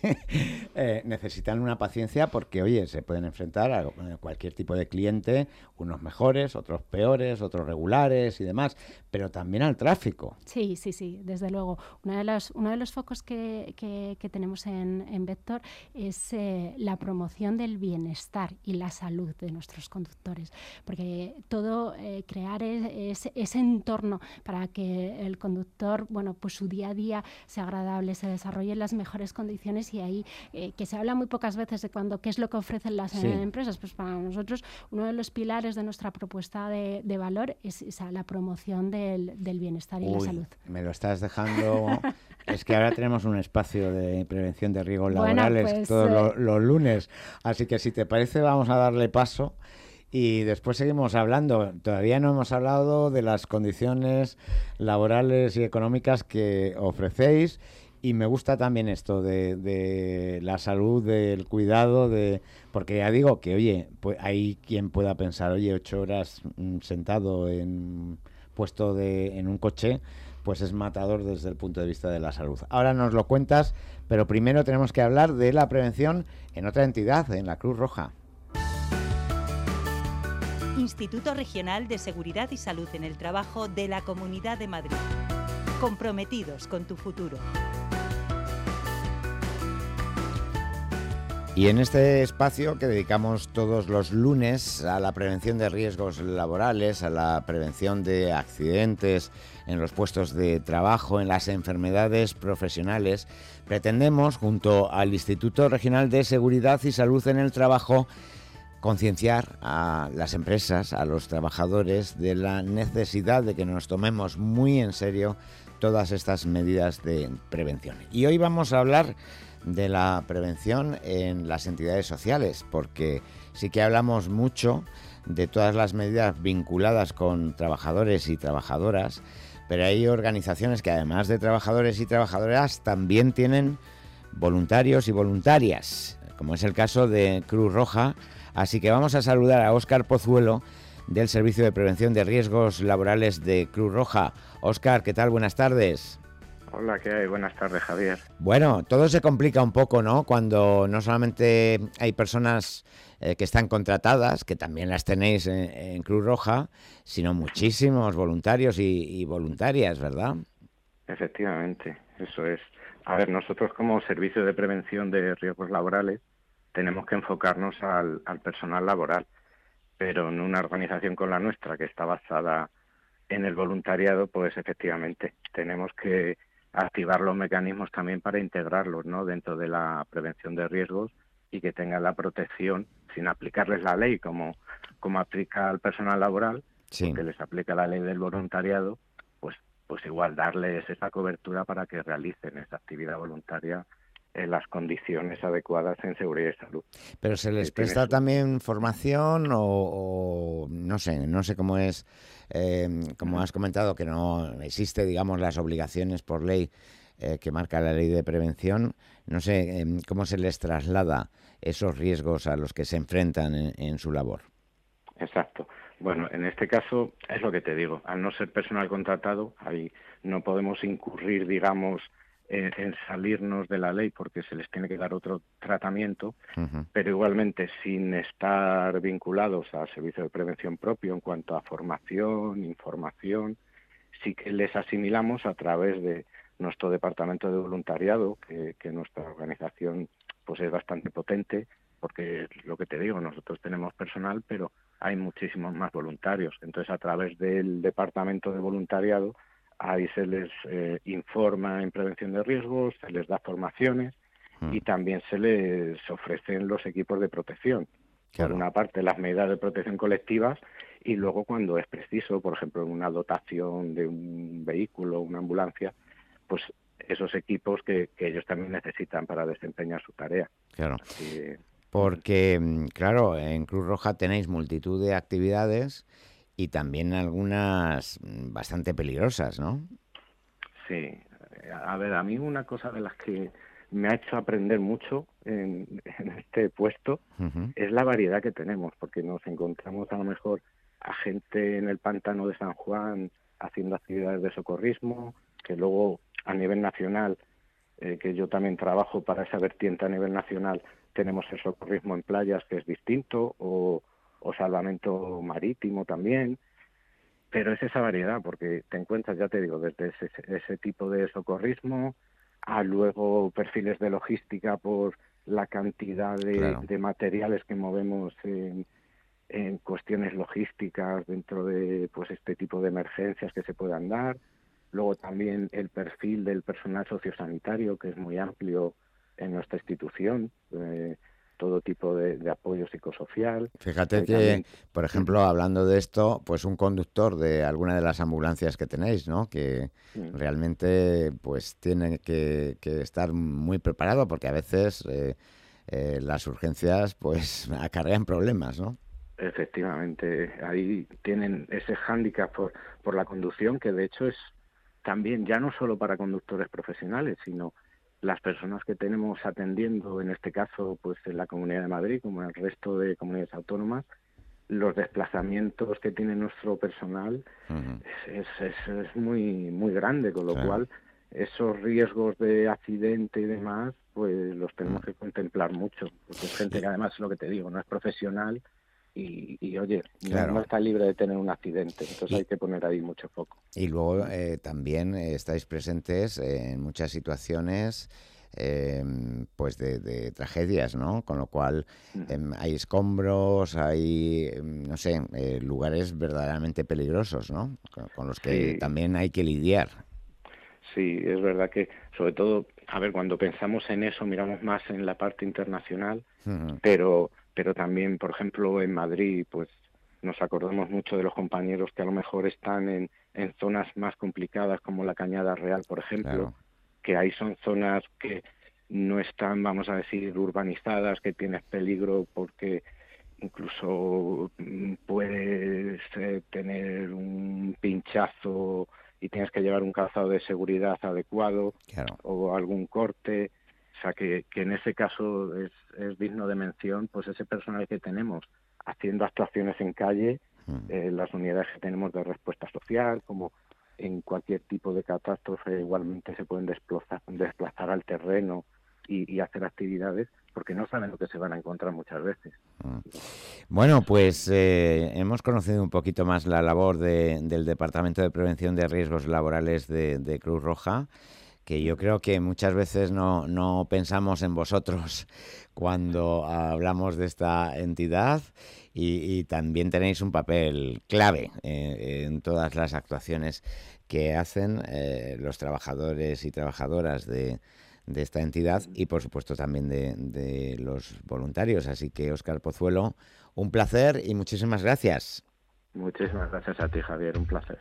eh, necesitan una paciencia porque, oye, se pueden enfrentar a cualquier tipo de cliente, unos mejores, otros peores, otros regulares y demás, pero también al tráfico. Sí, sí, sí, desde luego. Uno de los, uno de los focos que, que, que tenemos en, en Vector es eh, la promoción del bienestar y la salud de nuestros conductores, porque todo, eh, crear es, es, ese entorno para que el conductor, bueno, pues su día a día sea agradable, se desarrolle en las mejores condiciones y ahí, eh, que se habla muy pocas veces de cuando qué es lo que ofrecen las sí. eh, empresas, pues para nosotros uno de los pilares de nuestra propuesta de, de valor es esa, la promoción del, del bienestar y Uy, la salud. Me lo estás dejando Es que ahora tenemos un espacio de prevención de riesgos Bueno, laborales pues, todos eh... los, los lunes, así que si te parece vamos a darle paso y después seguimos hablando. Todavía no hemos hablado de las condiciones laborales y económicas que ofrecéis y me gusta también esto de, de la salud, del cuidado, de porque ya digo que, oye, pues hay quien pueda pensar, oye, ocho horas mm, sentado en puesto de en un coche, pues es matador desde el punto de vista de la salud. Ahora nos lo cuentas, pero primero tenemos que hablar de la prevención en otra entidad, en la Cruz Roja. Instituto Regional de Seguridad y Salud en el Trabajo de la Comunidad de Madrid. Comprometidos con tu futuro. Y en este espacio que dedicamos todos los lunes a la prevención de riesgos laborales, a la prevención de accidentes en los puestos de trabajo, en las enfermedades profesionales, pretendemos, junto al Instituto Regional de Seguridad y Salud en el Trabajo, concienciar a las empresas, a los trabajadores, de la necesidad de que nos tomemos muy en serio todas estas medidas de prevención. Y hoy vamos a hablar de la prevención en las entidades sociales, porque sí que hablamos mucho de todas las medidas vinculadas con trabajadores y trabajadoras, pero hay organizaciones que además de trabajadores y trabajadoras también tienen voluntarios y voluntarias, como es el caso de Cruz Roja. Así que vamos a saludar a Óscar Pozuelo del Servicio de Prevención de Riesgos Laborales de Cruz Roja. Óscar, ¿qué tal? Buenas tardes. Hola, ¿qué hay? Buenas tardes, Javier. Bueno, todo se complica un poco, ¿no? Cuando no solamente hay personas eh, que están contratadas, que también las tenéis en, en Cruz Roja, sino muchísimos voluntarios y, y voluntarias, ¿verdad? Efectivamente, eso es. A ver, nosotros como Servicio de Prevención de Riesgos Laborales tenemos que enfocarnos al, al personal laboral, pero en una organización con la nuestra, que está basada en el voluntariado, pues efectivamente tenemos que activar los mecanismos también para integrarlos, ¿no?, dentro de la prevención de riesgos y que tengan la protección sin aplicarles la ley como, como aplica al personal laboral, sí, porque les aplica la ley del voluntariado, pues, pues igual darles esa cobertura para que realicen esa actividad voluntaria en las condiciones adecuadas en seguridad y salud. Pero se les presta también formación o, o no sé, no sé cómo es, eh, como has comentado que no existe, digamos, las obligaciones por ley eh, que marca la ley de prevención, no sé eh, cómo se les traslada esos riesgos a los que se enfrentan en, en su labor. Exacto. Bueno, en este caso es lo que te digo, al no ser personal contratado, ahí no podemos incurrir, digamos, en salirnos de la ley porque se les tiene que dar otro tratamiento, uh-huh. pero igualmente sin estar vinculados al servicio de prevención propio en cuanto a formación, información, sí que les asimilamos a través de nuestro departamento de voluntariado, que, que nuestra organización pues es bastante potente, porque lo que te digo, nosotros tenemos personal, pero hay muchísimos más voluntarios. Entonces, a través del departamento de voluntariado, ahí se les eh, informa en prevención de riesgos, se les da formaciones mm. y también se les ofrecen los equipos de protección. Claro. Por una parte, las medidas de protección colectivas y luego cuando es preciso, por ejemplo, en una dotación de un vehículo, una ambulancia, pues esos equipos que, que ellos también necesitan para desempeñar su tarea. Claro. Así, porque, claro, en Cruz Roja tenéis multitud de actividades y también algunas bastante peligrosas, ¿no? Sí. A ver, a mí una cosa de las que me ha hecho aprender mucho en, en este puesto uh-huh. es la variedad que tenemos, porque nos encontramos a lo mejor a gente en el pantano de San Juan haciendo actividades de socorrismo, que luego a nivel nacional, eh, que yo también trabajo para esa vertiente a nivel nacional, tenemos el socorrismo en playas, que es distinto, o o salvamento marítimo también, pero es esa variedad, porque te encuentras, ya te digo, desde ese, ese tipo de socorrismo a luego perfiles de logística por la cantidad de, claro. de materiales que movemos en, en cuestiones logísticas dentro de pues este tipo de emergencias que se puedan dar, luego también el perfil del personal sociosanitario, que es muy amplio en nuestra institución, eh, todo tipo de, de apoyo psicosocial. Fíjate Eh, que, también- por ejemplo, hablando de esto, pues un conductor de alguna de las ambulancias que tenéis, ¿no? Que Mm. realmente pues tiene que, que estar muy preparado porque a veces eh, eh, las urgencias pues acarrean problemas, ¿no? Efectivamente, ahí tienen ese hándicap por, por la conducción, que de hecho es también ya no solo para conductores profesionales, sino las personas que tenemos atendiendo, en este caso, pues en la Comunidad de Madrid, como en el resto de comunidades autónomas, los desplazamientos que tiene nuestro personal es, es, es, es muy muy grande, con lo Claro. cual esos riesgos de accidente y demás, pues los tenemos que contemplar mucho, porque es gente que además, es lo que te digo, no es profesional y, y oye, no- Claro. no, está libre de tener un accidente, entonces Y- hay que poner ahí mucho foco. Y luego eh, también eh, estáis presentes en muchas situaciones eh, pues de, de tragedias, ¿no? Con lo cual em, hay escombros, hay, em, no sé, eh, lugares verdaderamente peligrosos, ¿no? Con, con los que Sí. también hay que lidiar. Sí, es verdad que, sobre todo, a ver, cuando pensamos en eso, miramos más en la parte internacional, Ujú. pero pero también, por ejemplo, en Madrid, pues nos acordamos mucho de los compañeros que a lo mejor están en, en zonas más complicadas, como la Cañada Real, por ejemplo, Claro. que ahí son zonas que no están, vamos a decir, urbanizadas, que tienes peligro porque incluso mm, puedes eh, tener un pinchazo y tienes que llevar un calzado de seguridad adecuado Claro. o algún corte. O sea, que, que en ese caso es, es digno de mención, pues ese personal que tenemos haciendo actuaciones en calle, eh, las unidades que tenemos de respuesta social, como en cualquier tipo de catástrofe, igualmente se pueden desplazar, desplazar al terreno y, y hacer actividades, porque no saben lo que se van a encontrar muchas veces. Bueno, pues eh, hemos conocido un poquito más la labor de- del Departamento de Prevención de Riesgos Laborales de, de Cruz Roja, que yo creo que muchas veces no, no pensamos en vosotros cuando hablamos de esta entidad y, y también tenéis un papel clave eh, en todas las actuaciones que hacen eh, los trabajadores y trabajadoras de, de esta entidad y por supuesto también de, de los voluntarios. Así que, Óscar Pozuelo, un placer y muchísimas gracias. Muchísimas gracias a ti, Javier, un placer.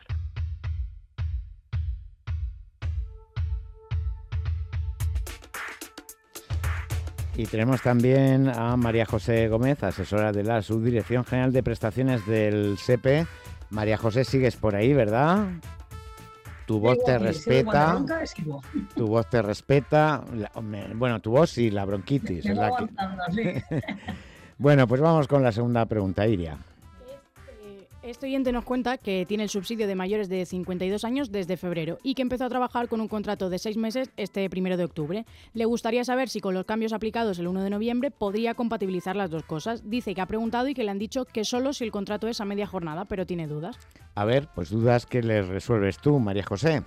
Y tenemos también a María José Gómez, asesora de la Subdirección General de Prestaciones del S E P E. María José, sigues por ahí, ¿verdad? Tu voz Sigo te aquí, sigo cuando respeta, ronca, sigo. tu voz te respeta. La- me- bueno, tu voz y la bronquitis. Me es va la que- aguantando, sí. Bueno, pues vamos con la segunda pregunta, Iria. Este oyente nos cuenta que tiene el subsidio de mayores de cincuenta y dos años desde febrero y que empezó a trabajar con un contrato de seis meses este primero de octubre. Le gustaría saber si con los cambios aplicados el uno de noviembre podría compatibilizar las dos cosas. Dice que ha preguntado y que le han dicho que solo si el contrato es a media jornada, pero tiene dudas. A ver, pues dudas que les resuelves tú, María José.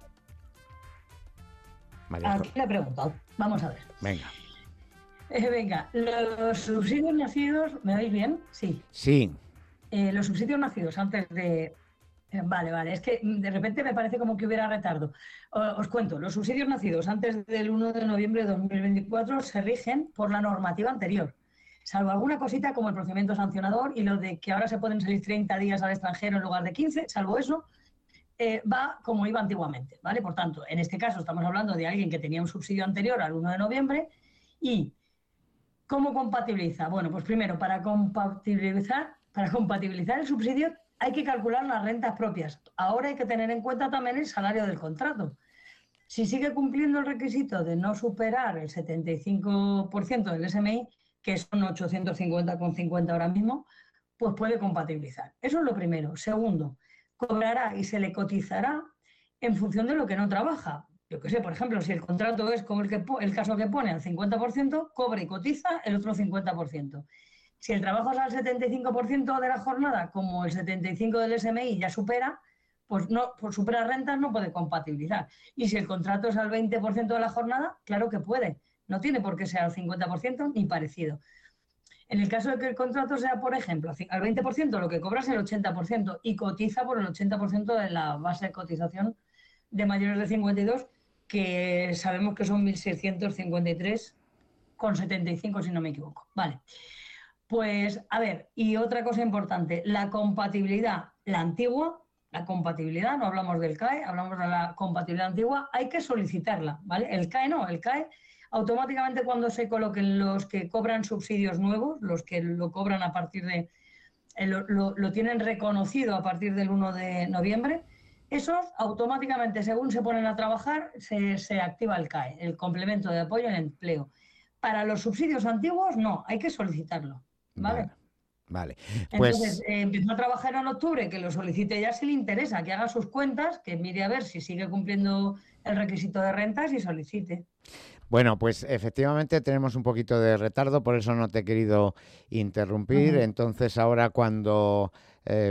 María Aquí José. le he preguntado. Vamos a ver. Venga. Eh, venga, los subsidios nacidos, ¿me veis bien? Sí. Sí, Eh, los subsidios nacidos antes de... eh, Vale, vale, es que mm, de repente me parece como que hubiera retardo. O- Os cuento, los subsidios nacidos antes del uno de noviembre de dos mil veinticuatro se rigen por la normativa anterior, salvo alguna cosita como el procedimiento sancionador y lo de que ahora se pueden salir treinta días al extranjero en lugar de quince, salvo eso, eh, va como iba antiguamente, ¿vale? Por tanto, en este caso estamos hablando de alguien que tenía un subsidio anterior al uno de noviembre y ¿cómo compatibiliza? Bueno, pues primero, para compatibilizar, para compatibilizar el subsidio hay que calcular las rentas propias. Ahora hay que tener en cuenta también el salario del contrato. Si sigue cumpliendo el requisito de no superar el setenta y cinco por ciento del S M I, que son ochocientos cincuenta coma cincuenta ahora mismo, pues puede compatibilizar. Eso es lo primero. Segundo, cobrará y se le cotizará en función de lo que no trabaja. Yo qué sé, por ejemplo, si el contrato es como el, que, el caso que pone al cincuenta por ciento, cobra y cotiza el otro cincuenta por ciento. Si el trabajo es al setenta y cinco por ciento de la jornada, como el setenta y cinco por ciento del S M I ya supera, pues no, por supera rentas no puede compatibilizar. Y si el contrato es al veinte por ciento de la jornada, claro que puede. No tiene por qué ser al cincuenta por ciento ni parecido. En el caso de que el contrato sea, por ejemplo, al veinte por ciento, lo que cobra es el ochenta por ciento y cotiza por el ochenta por ciento de la base de cotización de mayores de cincuenta y dos, que sabemos que son mil seiscientos cincuenta y tres con setenta y cinco si no me equivoco. Vale. Pues, a ver, y otra cosa importante, la compatibilidad, la antigua, la compatibilidad, no hablamos del C A E, hablamos de la compatibilidad antigua, hay que solicitarla, ¿vale? El C A E no, el C A E automáticamente cuando se coloquen los que cobran subsidios nuevos, los que lo cobran a partir de, eh, lo, lo, lo tienen reconocido a partir del uno de noviembre, esos automáticamente, según se ponen a trabajar, se, se activa el C A E, el complemento de apoyo al empleo. Para los subsidios antiguos, no, hay que solicitarlo, ¿vale? Vale. Vale, pues... Entonces, eh, empezó a trabajar en octubre, que lo solicite ya si le interesa, que haga sus cuentas, que mire a ver si sigue cumpliendo el requisito de rentas y solicite. Bueno, pues efectivamente tenemos un poquito de retardo, por eso no te he querido interrumpir. Uh-huh. Entonces ahora cuando eh,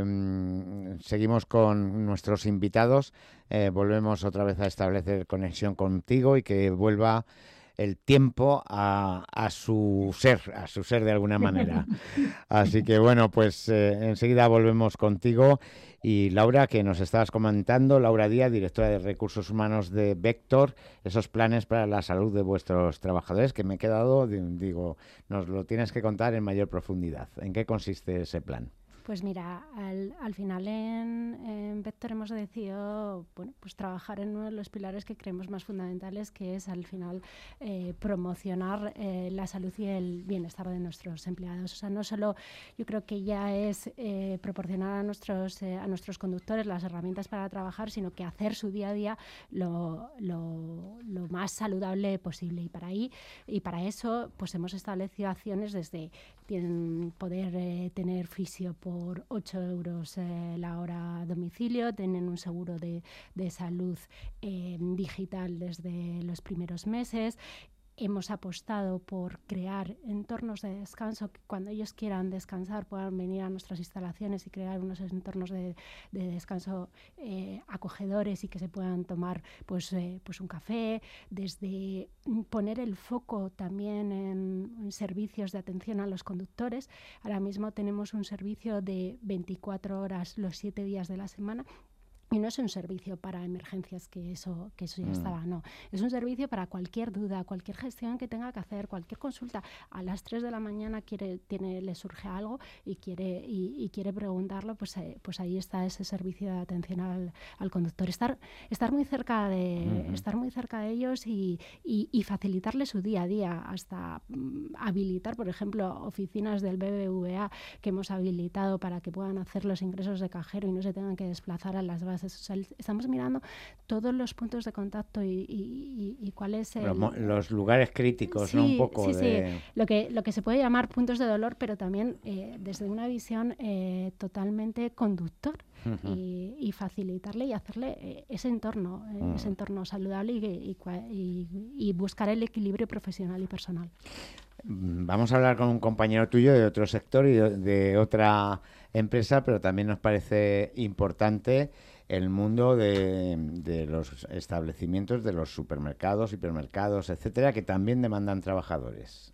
seguimos con nuestros invitados, eh, volvemos otra vez a establecer conexión contigo y que vuelva el tiempo a, a su ser, a su ser de alguna manera. Así que bueno, pues eh, enseguida volvemos contigo. Y Laura, que nos estabas comentando, Laura Díaz, directora de Recursos Humanos de Vector, esos planes para la salud de vuestros trabajadores, que me he quedado, digo, nos lo tienes que contar en mayor profundidad. ¿En qué consiste ese plan? Pues mira, al, al final en, en Vector hemos decidido bueno, pues trabajar en uno de los pilares que creemos más fundamentales, que es al final eh, promocionar eh, la salud y el bienestar de nuestros empleados. O sea, no solo yo creo que ya es eh, proporcionar a nuestros, eh, a nuestros conductores las herramientas para trabajar, sino que hacer su día a día lo, lo, lo más saludable posible. Y para, ahí, y para eso pues hemos establecido acciones desde tienen, poder eh, tener fisio por por ocho euros eh, la hora a domicilio, tienen un seguro de, de salud eh, digital desde los primeros meses. Hemos apostado por crear entornos de descanso que cuando ellos quieran descansar puedan venir a nuestras instalaciones y crear unos entornos de, de descanso eh, acogedores y que se puedan tomar pues, eh, pues un café, desde poner el foco también en, en servicios de atención a los conductores. Ahora mismo tenemos un servicio de veinticuatro horas los siete días de la semana. Y no es un servicio para emergencias, que eso, que eso ya mm. estaba, no. Es un servicio para cualquier duda, cualquier gestión que tenga que hacer, cualquier consulta. A las tres de la mañana quiere, tiene, le surge algo y quiere, y, y quiere preguntarlo, pues, eh, pues ahí está ese servicio de atención al, al conductor. Estar, estar, muy cerca de, mm-hmm. estar muy cerca de ellos y, y, y facilitarle su día a día, hasta mm, habilitar, por ejemplo, oficinas del B B V A que hemos habilitado para que puedan hacer los ingresos de cajero y no se tengan que desplazar a las bases. O sea, estamos mirando todos los puntos de contacto y, y, y, y cuál es el... los, los lugares críticos, sí, ¿no? Un poco sí, de... sí. Lo que, lo que se puede llamar puntos de dolor, pero también eh, desde una visión eh, totalmente conductor. Uh-huh. y, y facilitarle y hacerle eh, ese entorno, eh, uh-huh. ese entorno saludable y, y, y, y buscar el equilibrio profesional y personal. Vamos a hablar con un compañero tuyo de otro sector y de, de otra empresa, pero también nos parece importante el mundo de, de los establecimientos, de los supermercados, hipermercados, etcétera, que también demandan trabajadores.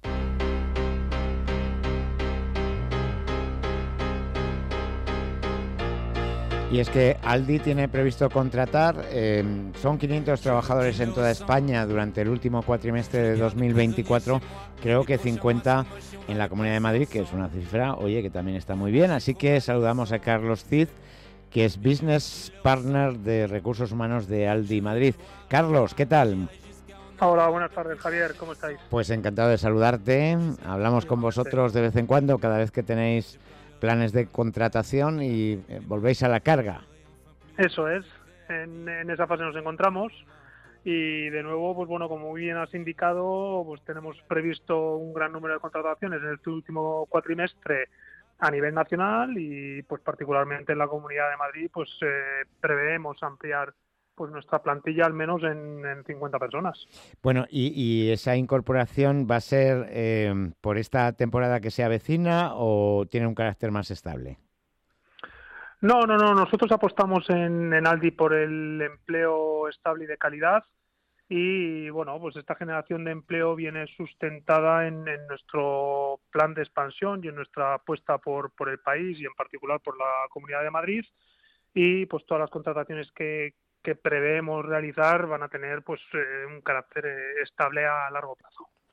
Y es que Aldi tiene previsto contratar, eh, son quinientos trabajadores en toda España durante el último cuatrimestre de dos mil veinticuatro, creo que cincuenta en la Comunidad de Madrid, que es una cifra, oye, que también está muy bien. Así que saludamos a Carlos Cid, que es Business Partner de Recursos Humanos de Aldi Madrid. Carlos, ¿qué tal? Hola, buenas tardes, Javier, ¿cómo estáis? Pues encantado de saludarte, hablamos con vosotros de vez en cuando, cada vez que tenéis planes de contratación y eh, volvéis a la carga. Eso es, en, en esa fase nos encontramos y de nuevo, pues bueno, como muy bien has indicado, pues tenemos previsto un gran número de contrataciones en este último cuatrimestre a nivel nacional y pues particularmente en la Comunidad de Madrid, pues eh, preveemos ampliar pues nuestra plantilla al menos en, en cincuenta personas. Bueno, y, y esa incorporación va a ser eh, por esta temporada que se avecina o tiene un carácter más estable? No, no, no. Nosotros apostamos en, en Aldi por el empleo estable y de calidad y bueno, pues esta generación de empleo viene sustentada en, en nuestro plan de expansión y en nuestra apuesta por, por el país y en particular por la Comunidad de Madrid y pues todas las contrataciones que que preveemos realizar van a tener pues eh, un carácter eh, estable a largo plazo.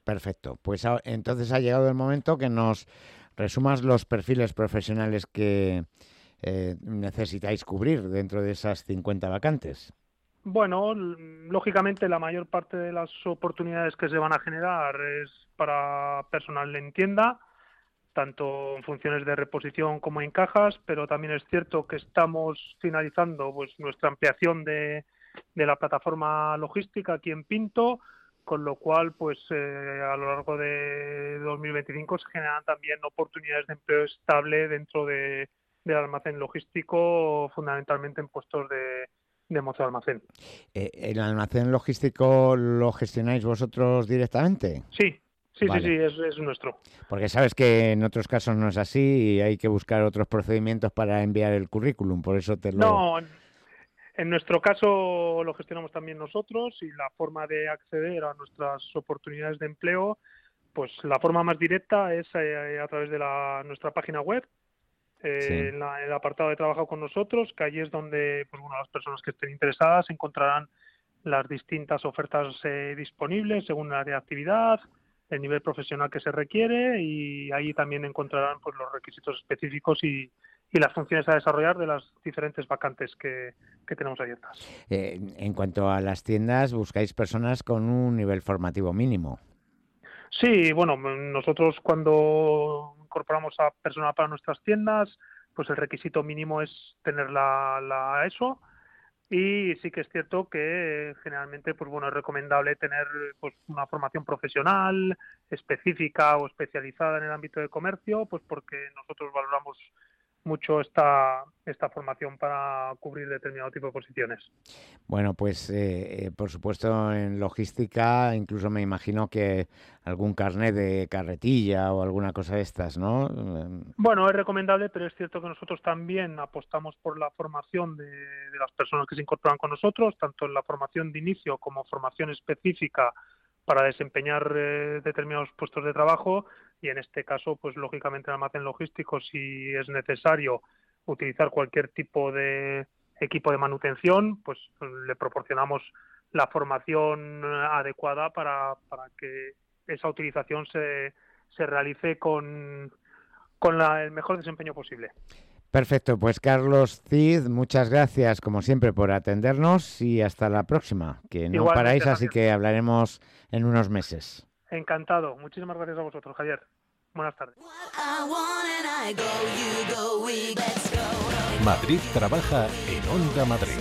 Perfecto. Pues a, entonces ha llegado el momento que nos resumas los perfiles profesionales que eh, necesitáis cubrir dentro de esas cincuenta vacantes. Bueno, lógicamente la mayor parte de las oportunidades que se van a generar es para personal en tienda, tanto en funciones de reposición como en cajas, pero también es cierto que estamos finalizando pues nuestra ampliación de, de la plataforma logística aquí en Pinto, con lo cual pues eh, a lo largo de dos mil veinticinco se generan también oportunidades de empleo estable dentro de, del almacén logístico, fundamentalmente en puestos de de mozo de almacén. Eh, ¿El almacén logístico lo gestionáis vosotros directamente? Sí, sí, vale. sí, sí, es, es nuestro. Porque sabes que en otros casos no es así y hay que buscar otros procedimientos para enviar el currículum, por eso te lo... No, en nuestro caso lo gestionamos también nosotros y la forma de acceder a nuestras oportunidades de empleo, pues la forma más directa es eh, a través de la, nuestra página web, Eh, sí. en, la, en el apartado de trabajo con nosotros, que allí es donde pues bueno, las personas que estén interesadas encontrarán las distintas ofertas eh, disponibles según la de actividad, el nivel profesional que se requiere, y ahí también encontrarán pues los requisitos específicos y, y las funciones a desarrollar de las diferentes vacantes que, que tenemos abiertas. Eh, en cuanto a las tiendas, buscáis personas con un nivel formativo mínimo. Sí, bueno, nosotros cuando incorporamos a personal para nuestras tiendas, pues el requisito mínimo es tener la, la ESO, y sí que es cierto que generalmente pues bueno, es recomendable tener pues una formación profesional específica o especializada en el ámbito de comercio, pues porque nosotros valoramos mucho esta esta formación para cubrir determinado tipo de posiciones. Bueno, pues eh, eh, por supuesto en logística incluso me imagino que algún carnet de carretilla o alguna cosa de estas, ¿no? Bueno, es recomendable, pero es cierto que nosotros también apostamos por la formación de, de las personas que se incorporan con nosotros, tanto en la formación de inicio como formación específica para desempeñar eh, determinados puestos de trabajo, y en este caso, pues lógicamente en el almacén logístico, si es necesario utilizar cualquier tipo de equipo de manutención, pues le proporcionamos la formación adecuada para, para que esa utilización se, se realice con, con la, el mejor desempeño posible. Perfecto, pues Carlos Cid, muchas gracias como siempre por atendernos y hasta la próxima, que no Igualmente, paráis, así gracias. Que hablaremos en unos meses. Encantado, muchísimas gracias a vosotros, Javier. Buenas tardes. Madrid trabaja en Onda Madrid.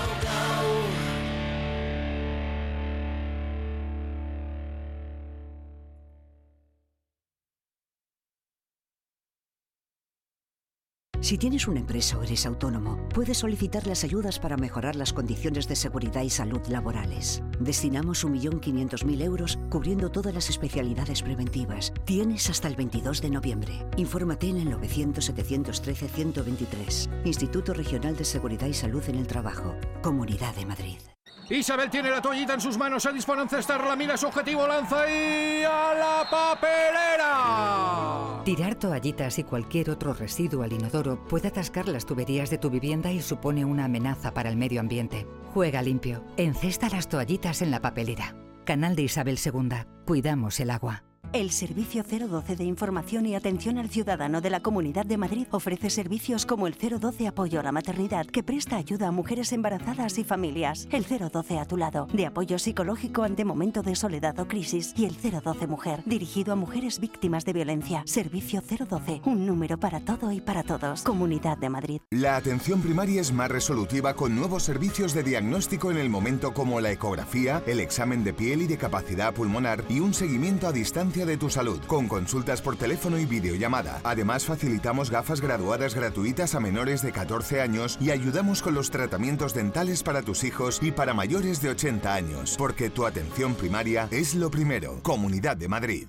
Si tienes una empresa o eres autónomo, puedes solicitar las ayudas para mejorar las condiciones de seguridad y salud laborales. Destinamos un millón quinientos mil euros cubriendo todas las especialidades preventivas. Tienes hasta el veintidós de noviembre. Infórmate en el novecientos, setecientos trece, ciento veintitrés. Instituto Regional de Seguridad y Salud en el Trabajo. Comunidad de Madrid. Isabel tiene la toallita en sus manos, se dispone a encestarla, mira su objetivo, lanza y ¡a la papelera! Tirar toallitas y cualquier otro residuo al inodoro puede atascar las tuberías de tu vivienda y supone una amenaza para el medio ambiente. Juega limpio, encesta las toallitas en la papelera. Canal de Isabel segunda. Cuidamos el agua. El Servicio cero doce de Información y Atención al Ciudadano de la Comunidad de Madrid ofrece servicios como el cero doce Apoyo a la Maternidad, que presta ayuda a mujeres embarazadas y familias, el cero doce A tu lado, de apoyo psicológico ante momento de soledad o crisis, y el cero doce Mujer, dirigido a mujeres víctimas de violencia. Servicio cero doce, un número para todo y para todos. Comunidad de Madrid. La atención primaria es más resolutiva con nuevos servicios de diagnóstico en el momento, como la ecografía, el examen de piel y de capacidad pulmonar y un seguimiento a distancia de tu salud, con consultas por teléfono y videollamada. Además, facilitamos gafas graduadas gratuitas a menores de catorce años y ayudamos con los tratamientos dentales para tus hijos y para mayores de ochenta años, porque tu atención primaria es lo primero. Comunidad de Madrid.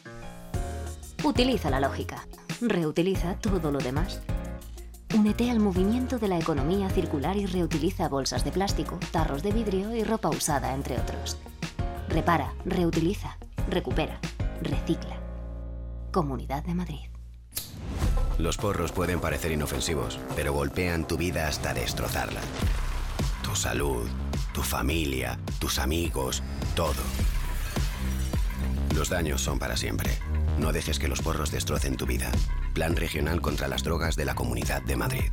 Utiliza la lógica. Reutiliza todo lo demás. Únete al movimiento de la economía circular y reutiliza bolsas de plástico, tarros de vidrio y ropa usada, entre otros. Repara, reutiliza, recupera. Recicla. Comunidad de Madrid. Los porros pueden parecer inofensivos, pero golpean tu vida hasta destrozarla. Tu salud, tu familia, tus amigos, todo. Los daños son para siempre. No dejes que los porros destrocen tu vida. Plan Regional contra las Drogas de la Comunidad de Madrid.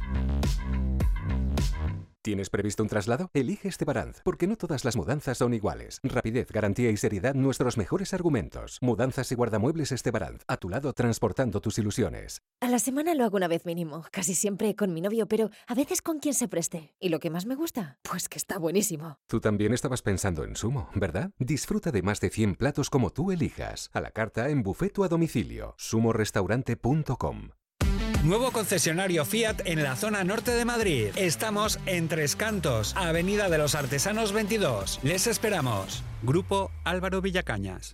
¿Tienes previsto un traslado? Elige Estebaranz, porque no todas las mudanzas son iguales. Rapidez, garantía y seriedad, nuestros mejores argumentos. Mudanzas y guardamuebles Estebaranz, a tu lado transportando tus ilusiones. A la semana lo hago una vez mínimo, casi siempre con mi novio, pero a veces con quien se preste. ¿Y lo que más me gusta? Pues que está buenísimo. Tú también estabas pensando en Sumo, ¿verdad? Disfruta de más de cien platos como tú elijas. A la carta, en buffet o a domicilio. sumo restaurante punto com. Nuevo concesionario Fiat en la zona norte de Madrid. Estamos en Tres Cantos, Avenida de los Artesanos veintidós. Les esperamos. Grupo Álvaro Villacañas.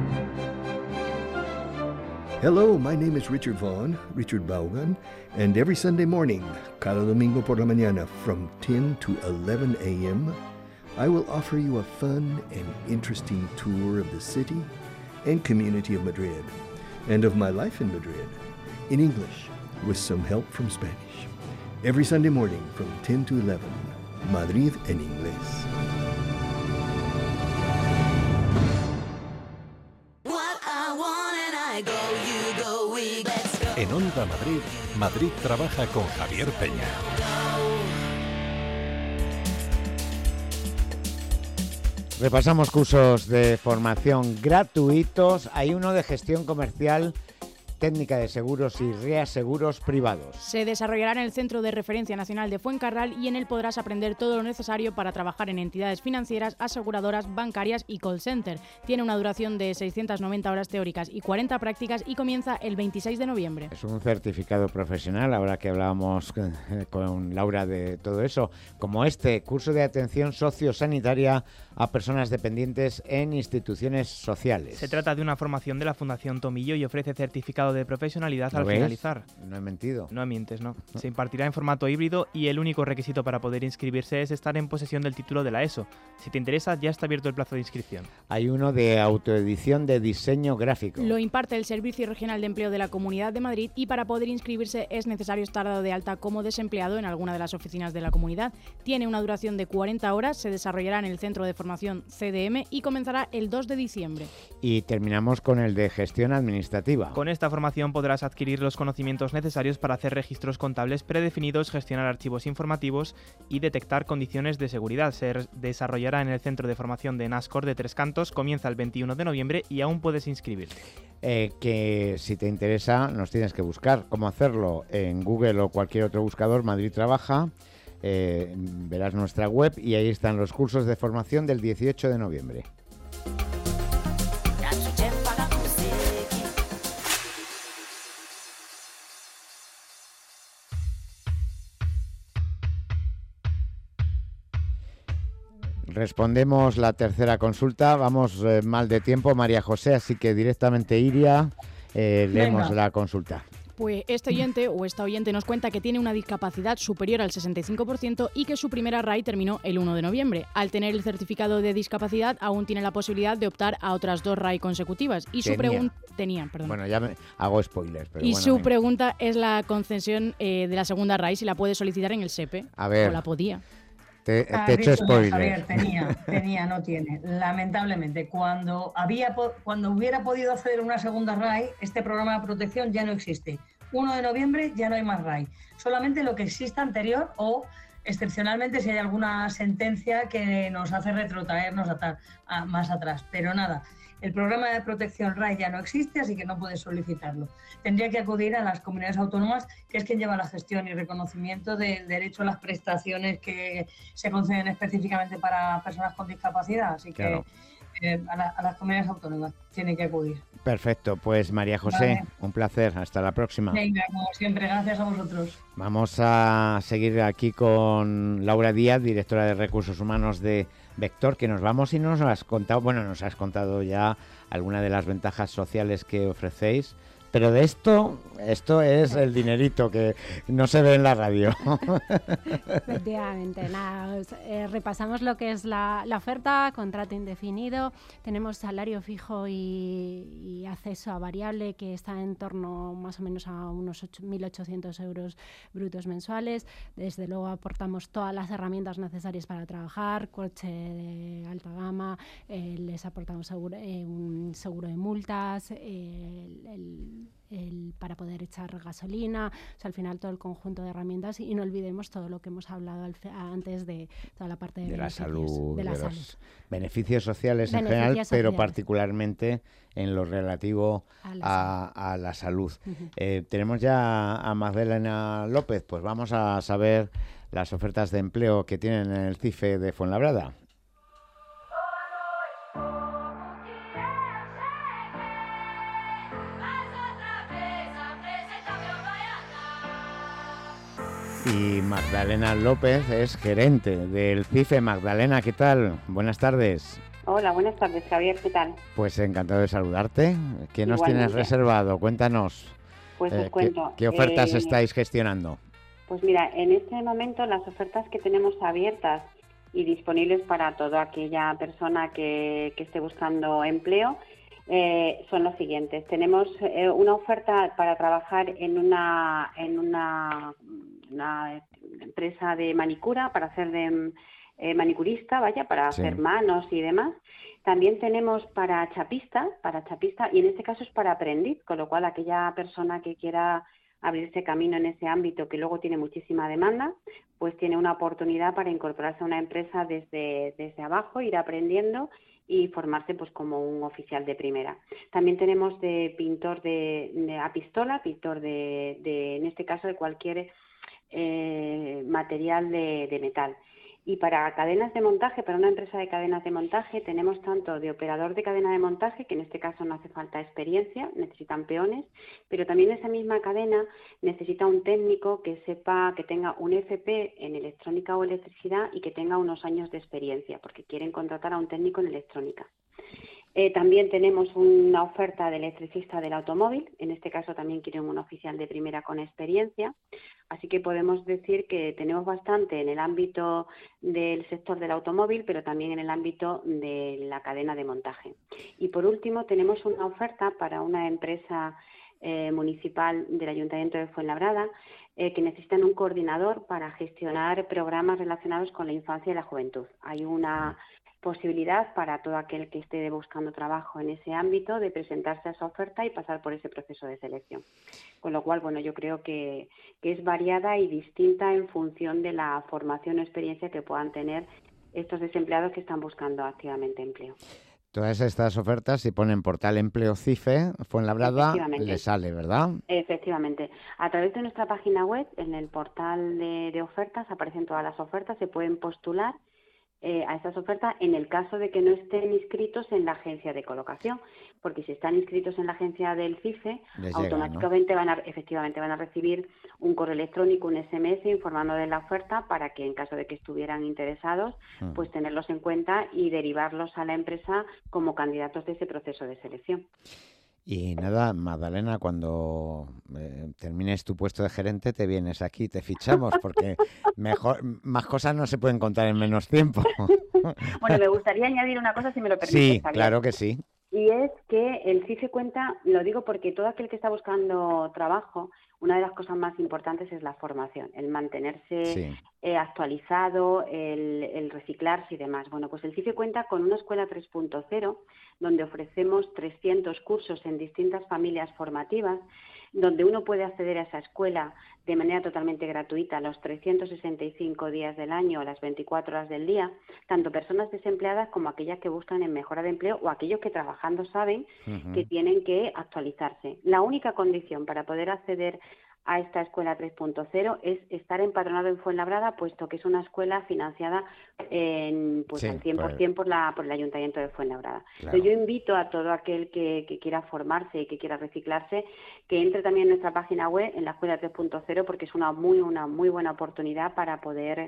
Hello, my name is Richard Vaughn, Richard Vaughan, and every Sunday morning, cada domingo por la mañana, from ten to eleven a m, I will offer you a fun and interesting tour of the city and community of Madrid, and of my life in Madrid, in English, with some help from Spanish. Every Sunday morning from ten to eleven, Madrid en inglés. En Onda Madrid, Madrid trabaja con Javier Peña. Repasamos cursos de formación gratuitos. Hay uno de gestión comercial, técnica de seguros y reaseguros privados. Se desarrollará en el Centro de Referencia Nacional de Fuencarral y en él podrás aprender todo lo necesario para trabajar en entidades financieras, aseguradoras, bancarias y call center. Tiene una duración de seiscientas noventa horas teóricas y cuarenta prácticas y comienza el veintiséis de noviembre. Es un certificado profesional, ahora que hablábamos con Laura de todo eso, como este curso de atención sociosanitaria a personas dependientes en instituciones sociales. Se trata de una formación de la Fundación Tomillo y ofrece certificado de profesionalidad al ves? finalizar. No he mentido. No mientes, no. Se impartirá en formato híbrido y el único requisito para poder inscribirse es estar en posesión del título de la ESO. Si te interesa, ya está abierto el plazo de inscripción. Hay uno de autoedición de diseño gráfico. Lo imparte el Servicio Regional de Empleo de la Comunidad de Madrid y para poder inscribirse es necesario estar dado de alta como desempleado en alguna de las oficinas de la comunidad. Tiene una duración de cuarenta horas, se desarrollará en el Centro de Formación C D M y comenzará el dos de diciembre. Y terminamos con el de gestión administrativa. Con esta formación podrás adquirir los conocimientos necesarios para hacer registros contables predefinidos, gestionar archivos informativos y detectar condiciones de seguridad. Se desarrollará en el Centro de Formación de NASCOR de Tres Cantos, comienza el veintiuno de noviembre y aún puedes inscribirte. Eh, que si te interesa nos tienes que buscar cómo hacerlo en Google o cualquier otro buscador. Madrid Trabaja, eh, verás nuestra web y ahí están los cursos de formación del dieciocho de noviembre. Respondemos la tercera consulta. Vamos eh, mal de tiempo, María José, así que directamente Iria, eh, leemos Venga. la consulta. Pues este oyente o esta oyente nos cuenta que tiene una discapacidad superior al sesenta y cinco por ciento y que su primera R A I terminó el uno de noviembre. Al tener el certificado de discapacidad aún tiene la posibilidad de optar a otras dos R A I consecutivas. Y su pregunta tenía, perdón. Bueno, ya me hago spoilers. Pero y bueno, su venga. pregunta es la concesión eh, de la segunda R A I, si la puede solicitar en el S E P E. A ver. O la podía. Te, Ah, te he hecho dicho ya, spoiler. Javier, tenía, tenía, no tiene. Lamentablemente, cuando, había, po- cuando hubiera podido hacer una segunda R A I, este programa de protección ya no existe. uno de noviembre ya no hay más R A I. Solamente lo que exista anterior o, excepcionalmente, si hay alguna sentencia que nos hace retrotraernos a ta- a- más atrás. Pero nada, el programa de protección R A I ya no existe, así que no puedes solicitarlo. Tendría que acudir a las comunidades autónomas, que es quien lleva la gestión y reconocimiento del derecho a las prestaciones que se conceden específicamente para personas con discapacidad. Así que Claro. eh, a, la- a las comunidades autónomas tienen que acudir. Perfecto, pues María José, Vale. un placer. Hasta la próxima. Venga, como siempre, gracias a vosotros. Vamos a seguir aquí con Laura Díaz, directora de Recursos Humanos de Vector, que nos vamos y nos has contado, bueno, nos has contado ya algunas de las ventajas sociales que ofrecéis, pero de esto, esto es el dinerito que no se ve en la radio. Efectivamente, nada, os, eh, repasamos lo que es la, la oferta, contrato indefinido, tenemos salario fijo y, y acceso a variable que está en torno más o menos a unos mil ochocientos euros brutos mensuales. Desde luego aportamos todas las herramientas necesarias para trabajar, coche de alta gama, eh, les aportamos seguro, eh, un seguro de multas, eh, el, el El, para poder echar gasolina, o sea, al final todo el conjunto de herramientas, y no olvidemos todo lo que hemos hablado al, antes de toda la parte de, de la salud, de, la de salud. los beneficios sociales en beneficios general, sociales. pero particularmente en lo relativo a la a, salud. a la salud. Uh-huh. Eh, tenemos ya a Magdalena López, pues vamos a saber las ofertas de empleo que tienen en el CIFE de Fuenlabrada. Y Magdalena López es gerente del CIFE. Magdalena, ¿qué tal? Buenas tardes. Hola, buenas tardes, Javier, ¿qué tal? Pues encantado de saludarte. ¿Qué nos Igualmente. tienes reservado? Cuéntanos. Pues eh, os cuento. ¿qué, qué ofertas eh, estáis gestionando? Pues mira, en este momento las ofertas que tenemos abiertas y disponibles para toda aquella persona que, que esté buscando empleo eh, son los siguientes. Tenemos eh, una oferta para trabajar en una, en una, una empresa de manicura, para hacer de eh, manicurista, vaya, para Sí. hacer manos y demás. También tenemos para chapista, para chapista, y en este caso es para aprendiz, con lo cual aquella persona que quiera abrirse camino en ese ámbito, que luego tiene muchísima demanda, pues tiene una oportunidad para incorporarse a una empresa desde, desde abajo, ir aprendiendo y formarse pues como un oficial de primera. También tenemos de pintor de, de a pistola, pintor de, de, en este caso, de cualquier eh, material de, de metal. Y para cadenas de montaje, para una empresa de cadenas de montaje, tenemos tanto de operador de cadena de montaje, que en este caso no hace falta experiencia, necesitan peones, pero también esa misma cadena necesita un técnico que sepa, que tenga un F P en electrónica o electricidad y que tenga unos años de experiencia, porque quieren contratar a un técnico en electrónica. Eh, también tenemos una oferta de electricista del automóvil, en este caso también quieren un oficial de primera con experiencia, así que podemos decir que tenemos bastante en el ámbito del sector del automóvil, pero también en el ámbito de la cadena de montaje. Y por último tenemos una oferta para una empresa eh, municipal del Ayuntamiento de Fuenlabrada, eh, que necesitan un coordinador para gestionar programas relacionados con la infancia y la juventud. Hay una posibilidad para todo aquel que esté buscando trabajo en ese ámbito de presentarse a esa oferta y pasar por ese proceso de selección. Con lo cual, bueno, yo creo que, que es variada y distinta en función de la formación o experiencia que puedan tener estos desempleados que están buscando activamente empleo. Todas estas ofertas, si ponen portal empleo CIFE, Fuenlabrada, Efectivamente. le sale, ¿verdad? Efectivamente. A través de nuestra página web, en el portal de, de ofertas, aparecen todas las ofertas, se pueden postular Eh, a estas ofertas en el caso de que no estén inscritos en la agencia de colocación, porque si están inscritos en la agencia del CIFE, Les automáticamente llega, ¿no? van a, efectivamente van a recibir un correo electrónico, un S M S informando de la oferta para que en caso de que estuvieran interesados, Mm. pues tenerlos en cuenta y derivarlos a la empresa como candidatos de ese proceso de selección. Y nada, Magdalena, cuando eh, termines tu puesto de gerente, te vienes aquí, te fichamos, porque mejor, más cosas no se pueden contar en menos tiempo. Bueno, me gustaría añadir una cosa, si me lo permites, Sí, Javier. claro que sí. Y es que el CIFE cuenta, lo digo porque todo aquel que está buscando trabajo, una de las cosas más importantes es la formación, el mantenerse Sí. eh, actualizado, el, el reciclarse y demás. Bueno, pues el CIFE cuenta con una escuela tres punto cero, donde ofrecemos trescientos cursos en distintas familias formativas, donde uno puede acceder a esa escuela de manera totalmente gratuita los trescientos sesenta y cinco días del año, las veinticuatro horas del día, tanto personas desempleadas como aquellas que buscan en mejora de empleo o aquellos que trabajando saben Ujú. que tienen que actualizarse. La única condición para poder acceder a esta escuela tres punto cero es estar empadronado en Fuenlabrada, puesto que es una escuela financiada en, pues, Sí, al cien por ciento por, la, por el Ayuntamiento de Fuenlabrada. Claro. Entonces, yo invito a todo aquel que, que quiera formarse y que quiera reciclarse, que entre también en nuestra página web, en la escuela tres punto cero, porque es una muy, una muy buena oportunidad para poder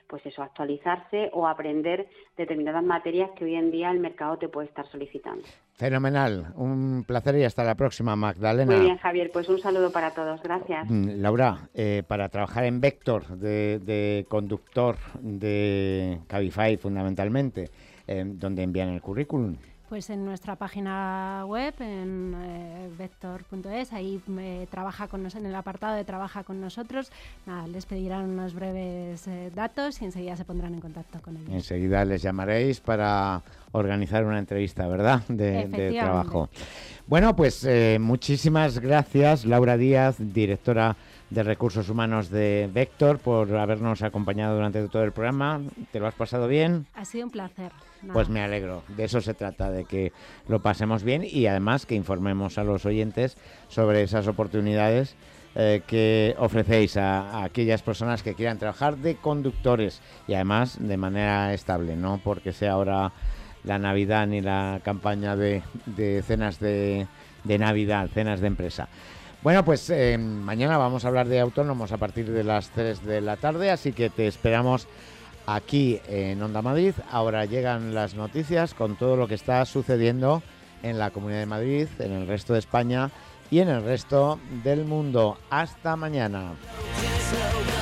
pues eso, actualizarse o aprender determinadas materias que hoy en día el mercado te puede estar solicitando. Fenomenal, un placer y hasta la próxima, Magdalena. Muy bien, Javier, pues un saludo para todos, gracias. Laura, eh, para trabajar en Vector, de, de conductor de Cabify fundamentalmente, eh, ¿dónde envían el currículum? Pues en nuestra página web, en eh, vector punto es, ahí eh, trabaja con nos, en el apartado de trabaja con nosotros. Nada, les pedirán unos breves eh, datos y enseguida se pondrán en contacto con ellos. Enseguida les llamaréis para organizar una entrevista, ¿verdad?, de, de trabajo. Bueno, pues eh, muchísimas gracias, Laura Díaz, directora de Recursos Humanos de Vector, por habernos acompañado durante todo el programa. ¿Te lo has pasado bien? Ha sido un placer. Nada. Pues me alegro, de eso se trata, de que lo pasemos bien y además que informemos a los oyentes sobre esas oportunidades eh, que ofrecéis a, a aquellas personas que quieran trabajar de conductores y además de manera estable, no porque sea ahora la Navidad ni la campaña de, de cenas de, de Navidad, cenas de empresa. Bueno, pues eh, mañana vamos a hablar de autónomos a partir de las tres de la tarde, así que te esperamos aquí en Onda Madrid. Ahora llegan las noticias con todo lo que está sucediendo en la Comunidad de Madrid, en el resto de España y en el resto del mundo. Hasta mañana.